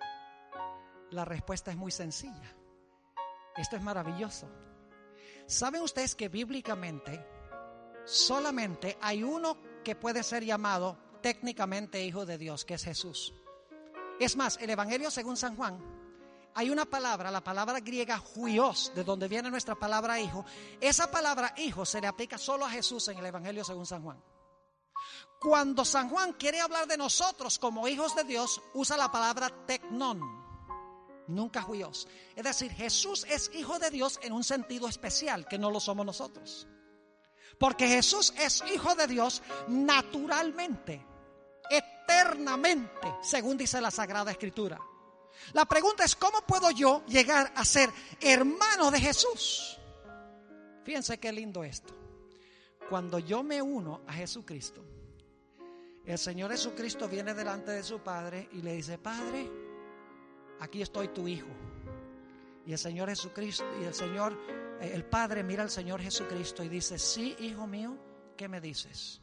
Speaker 1: La respuesta es muy sencilla. Esto es maravilloso. ¿Saben ustedes que bíblicamente solamente hay uno que puede ser llamado técnicamente hijo de Dios, que es Jesús? Es más, el Evangelio según San Juan, hay una palabra, la palabra griega huios, de donde viene nuestra palabra hijo. Esa palabra hijo se le aplica solo a Jesús en el Evangelio según San Juan. Cuando San Juan quiere hablar de nosotros como hijos de Dios, usa la palabra teknon, nunca huios. Es decir, Jesús es hijo de Dios en un sentido especial que no lo somos nosotros. Porque Jesús es hijo de Dios naturalmente, eternamente, según dice la Sagrada Escritura. La pregunta es, ¿cómo puedo yo llegar a ser hermano de Jesús? Fíjense qué lindo esto. Cuando yo me uno a Jesucristo, el Señor Jesucristo viene delante de su Padre y le dice: Padre, aquí estoy tu hijo. Y el Señor Jesucristo, y el Señor, el Padre mira al Señor Jesucristo y dice: sí, hijo mío, ¿qué me dices?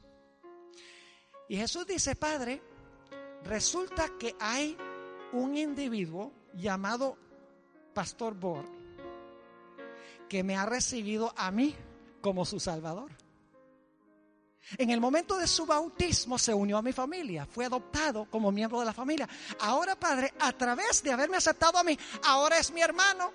Speaker 1: Y Jesús dice: Padre, resulta que hay un individuo llamado Pastor Bor que me ha recibido a mí como su Salvador. En el momento de su bautismo se unió a mi familia, fue adoptado como miembro de la familia. Ahora, Padre, a través de haberme aceptado a mí, ahora es mi hermano.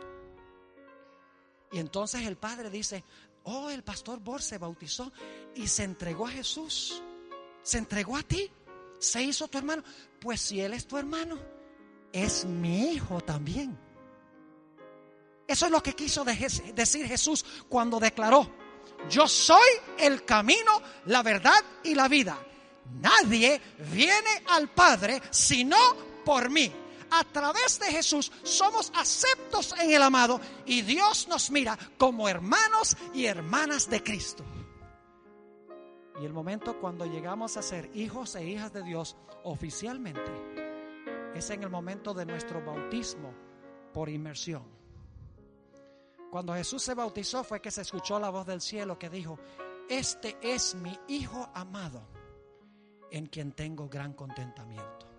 Speaker 1: Y entonces el Padre dice: oh, el Pastor Bor se bautizó y se entregó a Jesús, se entregó a ti, se hizo tu hermano. Pues si él es tu hermano, es mi hijo también. Eso es lo que quiso decir Jesús cuando declaró: yo soy el camino, la verdad y la vida. Nadie viene al Padre sino por mí. A través de Jesús somos aceptos en el amado y Dios nos mira como hermanos y hermanas de Cristo. Y el momento cuando llegamos a ser hijos e hijas de Dios oficialmente es en el momento de nuestro bautismo por inmersión. Cuando Jesús se bautizó fue que se escuchó la voz del cielo que dijo: este es mi Hijo amado, en quien tengo gran contentamiento.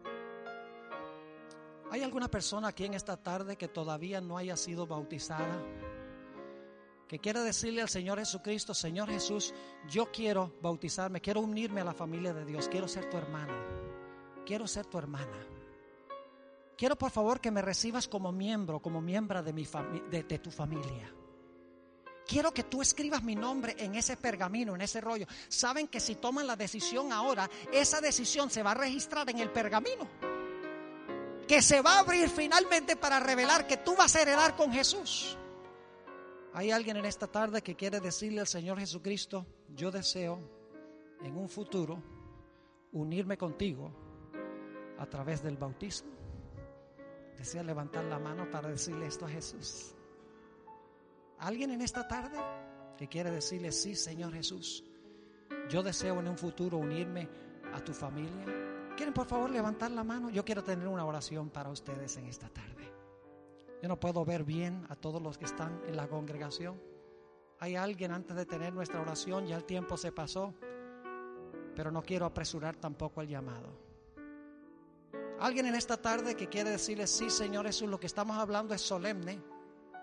Speaker 1: ¿Hay alguna persona aquí en esta tarde que todavía no haya sido bautizada, que quiere decirle al Señor Jesucristo: Señor Jesús, yo quiero bautizarme, quiero unirme a la familia de Dios, quiero ser tu hermano, quiero ser tu hermana? Quiero por favor que me recibas como miembro, como miembro de, mi fami- de, de tu familia. Quiero que tú escribas mi nombre en ese pergamino, en ese rollo. Saben que si toman la decisión ahora, esa decisión se va a registrar en el pergamino, que se va a abrir finalmente para revelar que tú vas a heredar con Jesús. ¿Hay alguien en esta tarde que quiere decirle al Señor Jesucristo: yo deseo en un futuro unirme contigo a través del bautismo? ¿Desea levantar la mano para decirle esto a Jesús? ¿Alguien en esta tarde que quiere decirle: sí, Señor Jesús, yo deseo en un futuro unirme a tu familia? ¿Quieren por favor levantar la mano? Yo quiero tener una oración para ustedes en esta tarde. Yo no puedo ver bien a todos los que están en la congregación. ¿Hay alguien antes de tener nuestra oración? Ya el tiempo se pasó, pero no quiero apresurar tampoco el llamado. Alguien en esta tarde que quiere decirle: sí, Señor Jesús, lo que estamos hablando es solemne.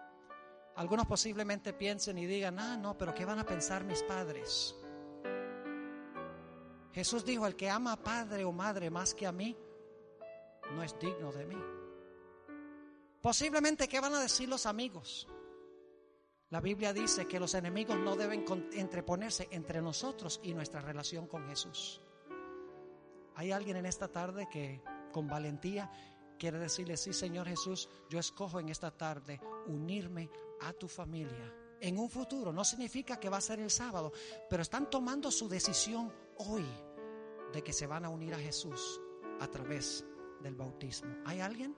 Speaker 1: Algunos posiblemente piensen y digan: ah, no, pero ¿qué van a pensar mis padres? Jesús dijo: el que ama a padre o madre más que a mí, no es digno de mí. Posiblemente, ¿qué van a decir los amigos? La Biblia dice que los enemigos no deben entreponerse entre nosotros y nuestra relación con Jesús. ¿Hay alguien en esta tarde que con valentía quiere decirle: sí, Señor Jesús, yo escojo en esta tarde unirme a tu familia? En un futuro, no significa que va a ser el sábado, pero están tomando su decisión hoy de que se van a unir a Jesús a través del bautismo. ¿Hay alguien?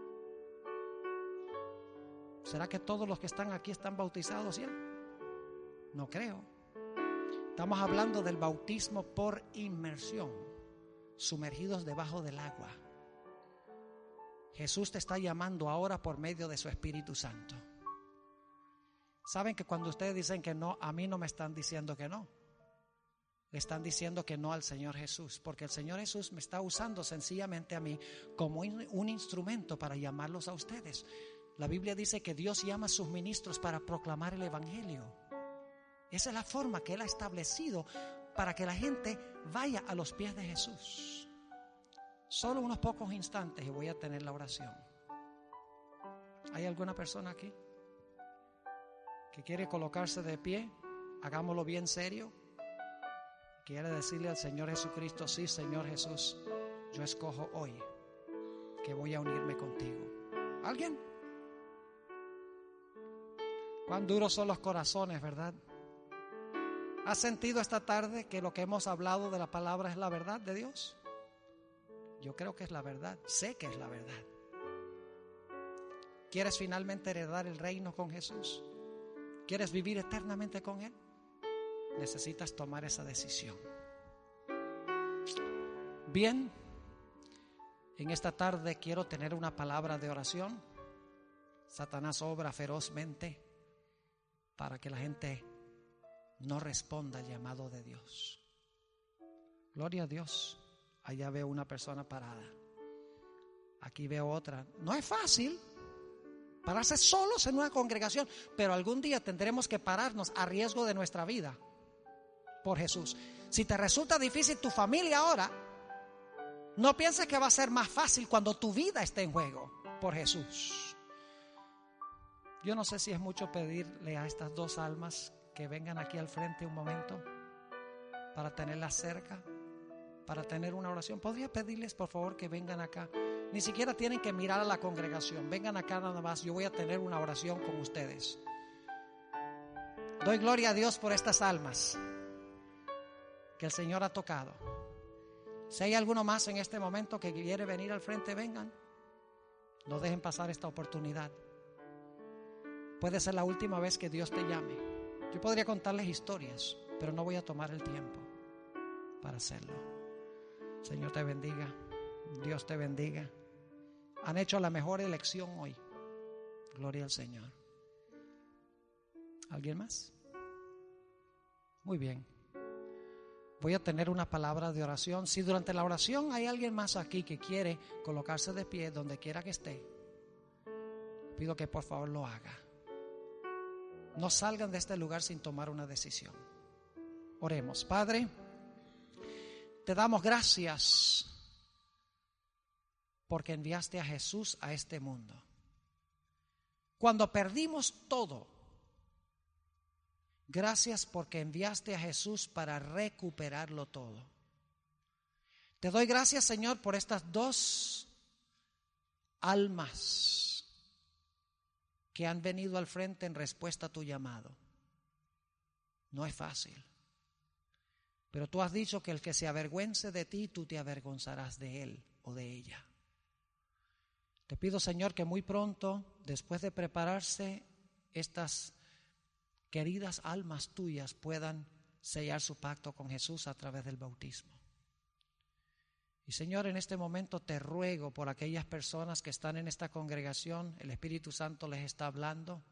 Speaker 1: ¿Será que todos los que están aquí están bautizados ya? No creo. Estamos hablando del bautismo por inmersión, sumergidos debajo del agua. Jesús te está llamando ahora por medio de su Espíritu Santo. Saben que cuando ustedes dicen que no, a mí no me están diciendo que no. Le están diciendo que no al Señor Jesús, porque el Señor Jesús me está usando sencillamente a mí como un instrumento para llamarlos a ustedes. La Biblia dice que Dios llama a sus ministros para proclamar el Evangelio. Esa es la forma que Él ha establecido para que la gente vaya a los pies de Jesús. Solo unos pocos instantes y voy a tener la oración. ¿Hay alguna persona aquí que quiere colocarse de pie? Hagámoslo bien serio. Quiere decirle al Señor Jesucristo: sí, Señor Jesús, yo escojo hoy que voy a unirme contigo. ¿Alguien? Cuán duros son los corazones, ¿verdad? ¿Has sentido esta tarde que lo que hemos hablado de la palabra es la verdad de Dios? Yo creo que es la verdad, sé que es la verdad. ¿Quieres finalmente heredar el reino con Jesús? ¿Quieres vivir eternamente con Él? Necesitas tomar esa decisión. Bien, en esta tarde quiero tener una palabra de oración. Satanás obra ferozmente para que la gente no responda al llamado de Dios. Gloria a Dios. Allá veo una persona parada. Aquí veo otra. No es fácil pararse solos en una congregación, pero algún día tendremos que pararnos a riesgo de nuestra vida por Jesús. Si te resulta difícil tu familia ahora, no pienses que va a ser más fácil cuando tu vida esté en juego por Jesús. Yo no sé si es mucho pedirle a estas dos almas que vengan aquí al frente un momento para tenerlas cerca, para tener una oración. ¿Podría pedirles por favor que vengan acá? Ni siquiera tienen que mirar a la congregación. Vengan acá nada más. Yo voy a tener una oración con ustedes. Doy gloria a Dios por estas almas que el Señor ha tocado. Si hay alguno más en este momento que quiere venir al frente, vengan. No dejen pasar esta oportunidad. Puede ser la última vez que Dios te llame. Yo podría contarles historias, pero no voy a tomar el tiempo para hacerlo. Señor te bendiga. Dios te bendiga. Han hecho la mejor elección hoy. Gloria al Señor. ¿Alguien más? Muy bien. Voy a tener una palabra de oración. Si durante la oración hay alguien más aquí que quiere colocarse de pie donde quiera que esté, pido que por favor lo haga. No salgan de este lugar sin tomar una decisión. Oremos. Padre, te damos gracias porque enviaste a Jesús a este mundo. Cuando perdimos todo, gracias porque enviaste a Jesús para recuperarlo todo. Te doy gracias, Señor, por estas dos almas que han venido al frente en respuesta a tu llamado. No es fácil, pero tú has dicho que el que se avergüence de ti, tú te avergonzarás de él o de ella. Te pido, Señor, que muy pronto, después de prepararse, estas queridas almas tuyas puedan sellar su pacto con Jesús a través del bautismo. Y Señor, en este momento te ruego por aquellas personas que están en esta congregación, el Espíritu Santo les está hablando,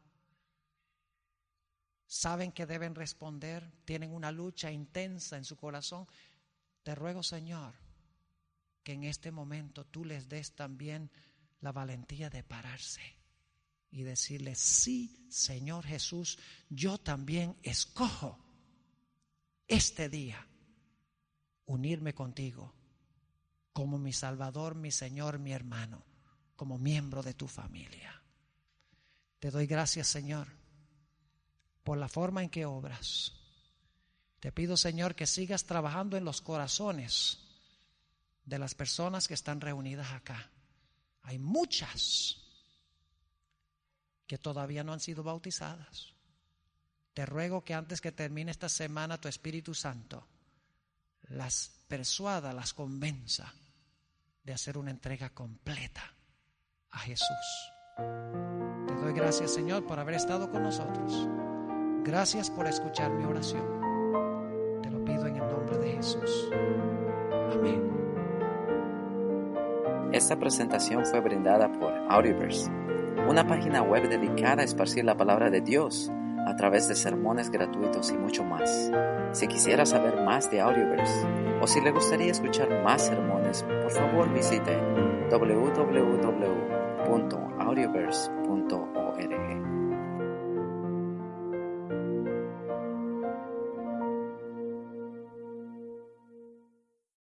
Speaker 1: saben que deben responder, tienen una lucha intensa en su corazón. Te ruego, Señor, que en este momento tú les des también la valentía de pararse y decirle: sí, Señor Jesús, yo también escojo este día unirme contigo como mi Salvador, mi Señor, mi hermano, como miembro de tu familia. Te doy gracias, Señor, por la forma en que obras. Te pido, Señor, que sigas trabajando en los corazones de las personas que están reunidas acá. Hay muchas que todavía no han sido bautizadas. Te ruego que antes que termine esta semana tu Espíritu Santo las persuada, las convenza de hacer una entrega completa a Jesús. Te doy gracias, Señor, por haber estado con nosotros. Gracias por escuchar mi oración. Te lo pido en el nombre de Jesús. Amén.
Speaker 2: Esta presentación fue brindada por Audioverse, una página web dedicada a esparcir la palabra de Dios a través de sermones gratuitos y mucho más. Si quisiera saber más de Audioverse o si le gustaría escuchar más sermones, por favor visite doble u doble u doble u punto audioverse punto org.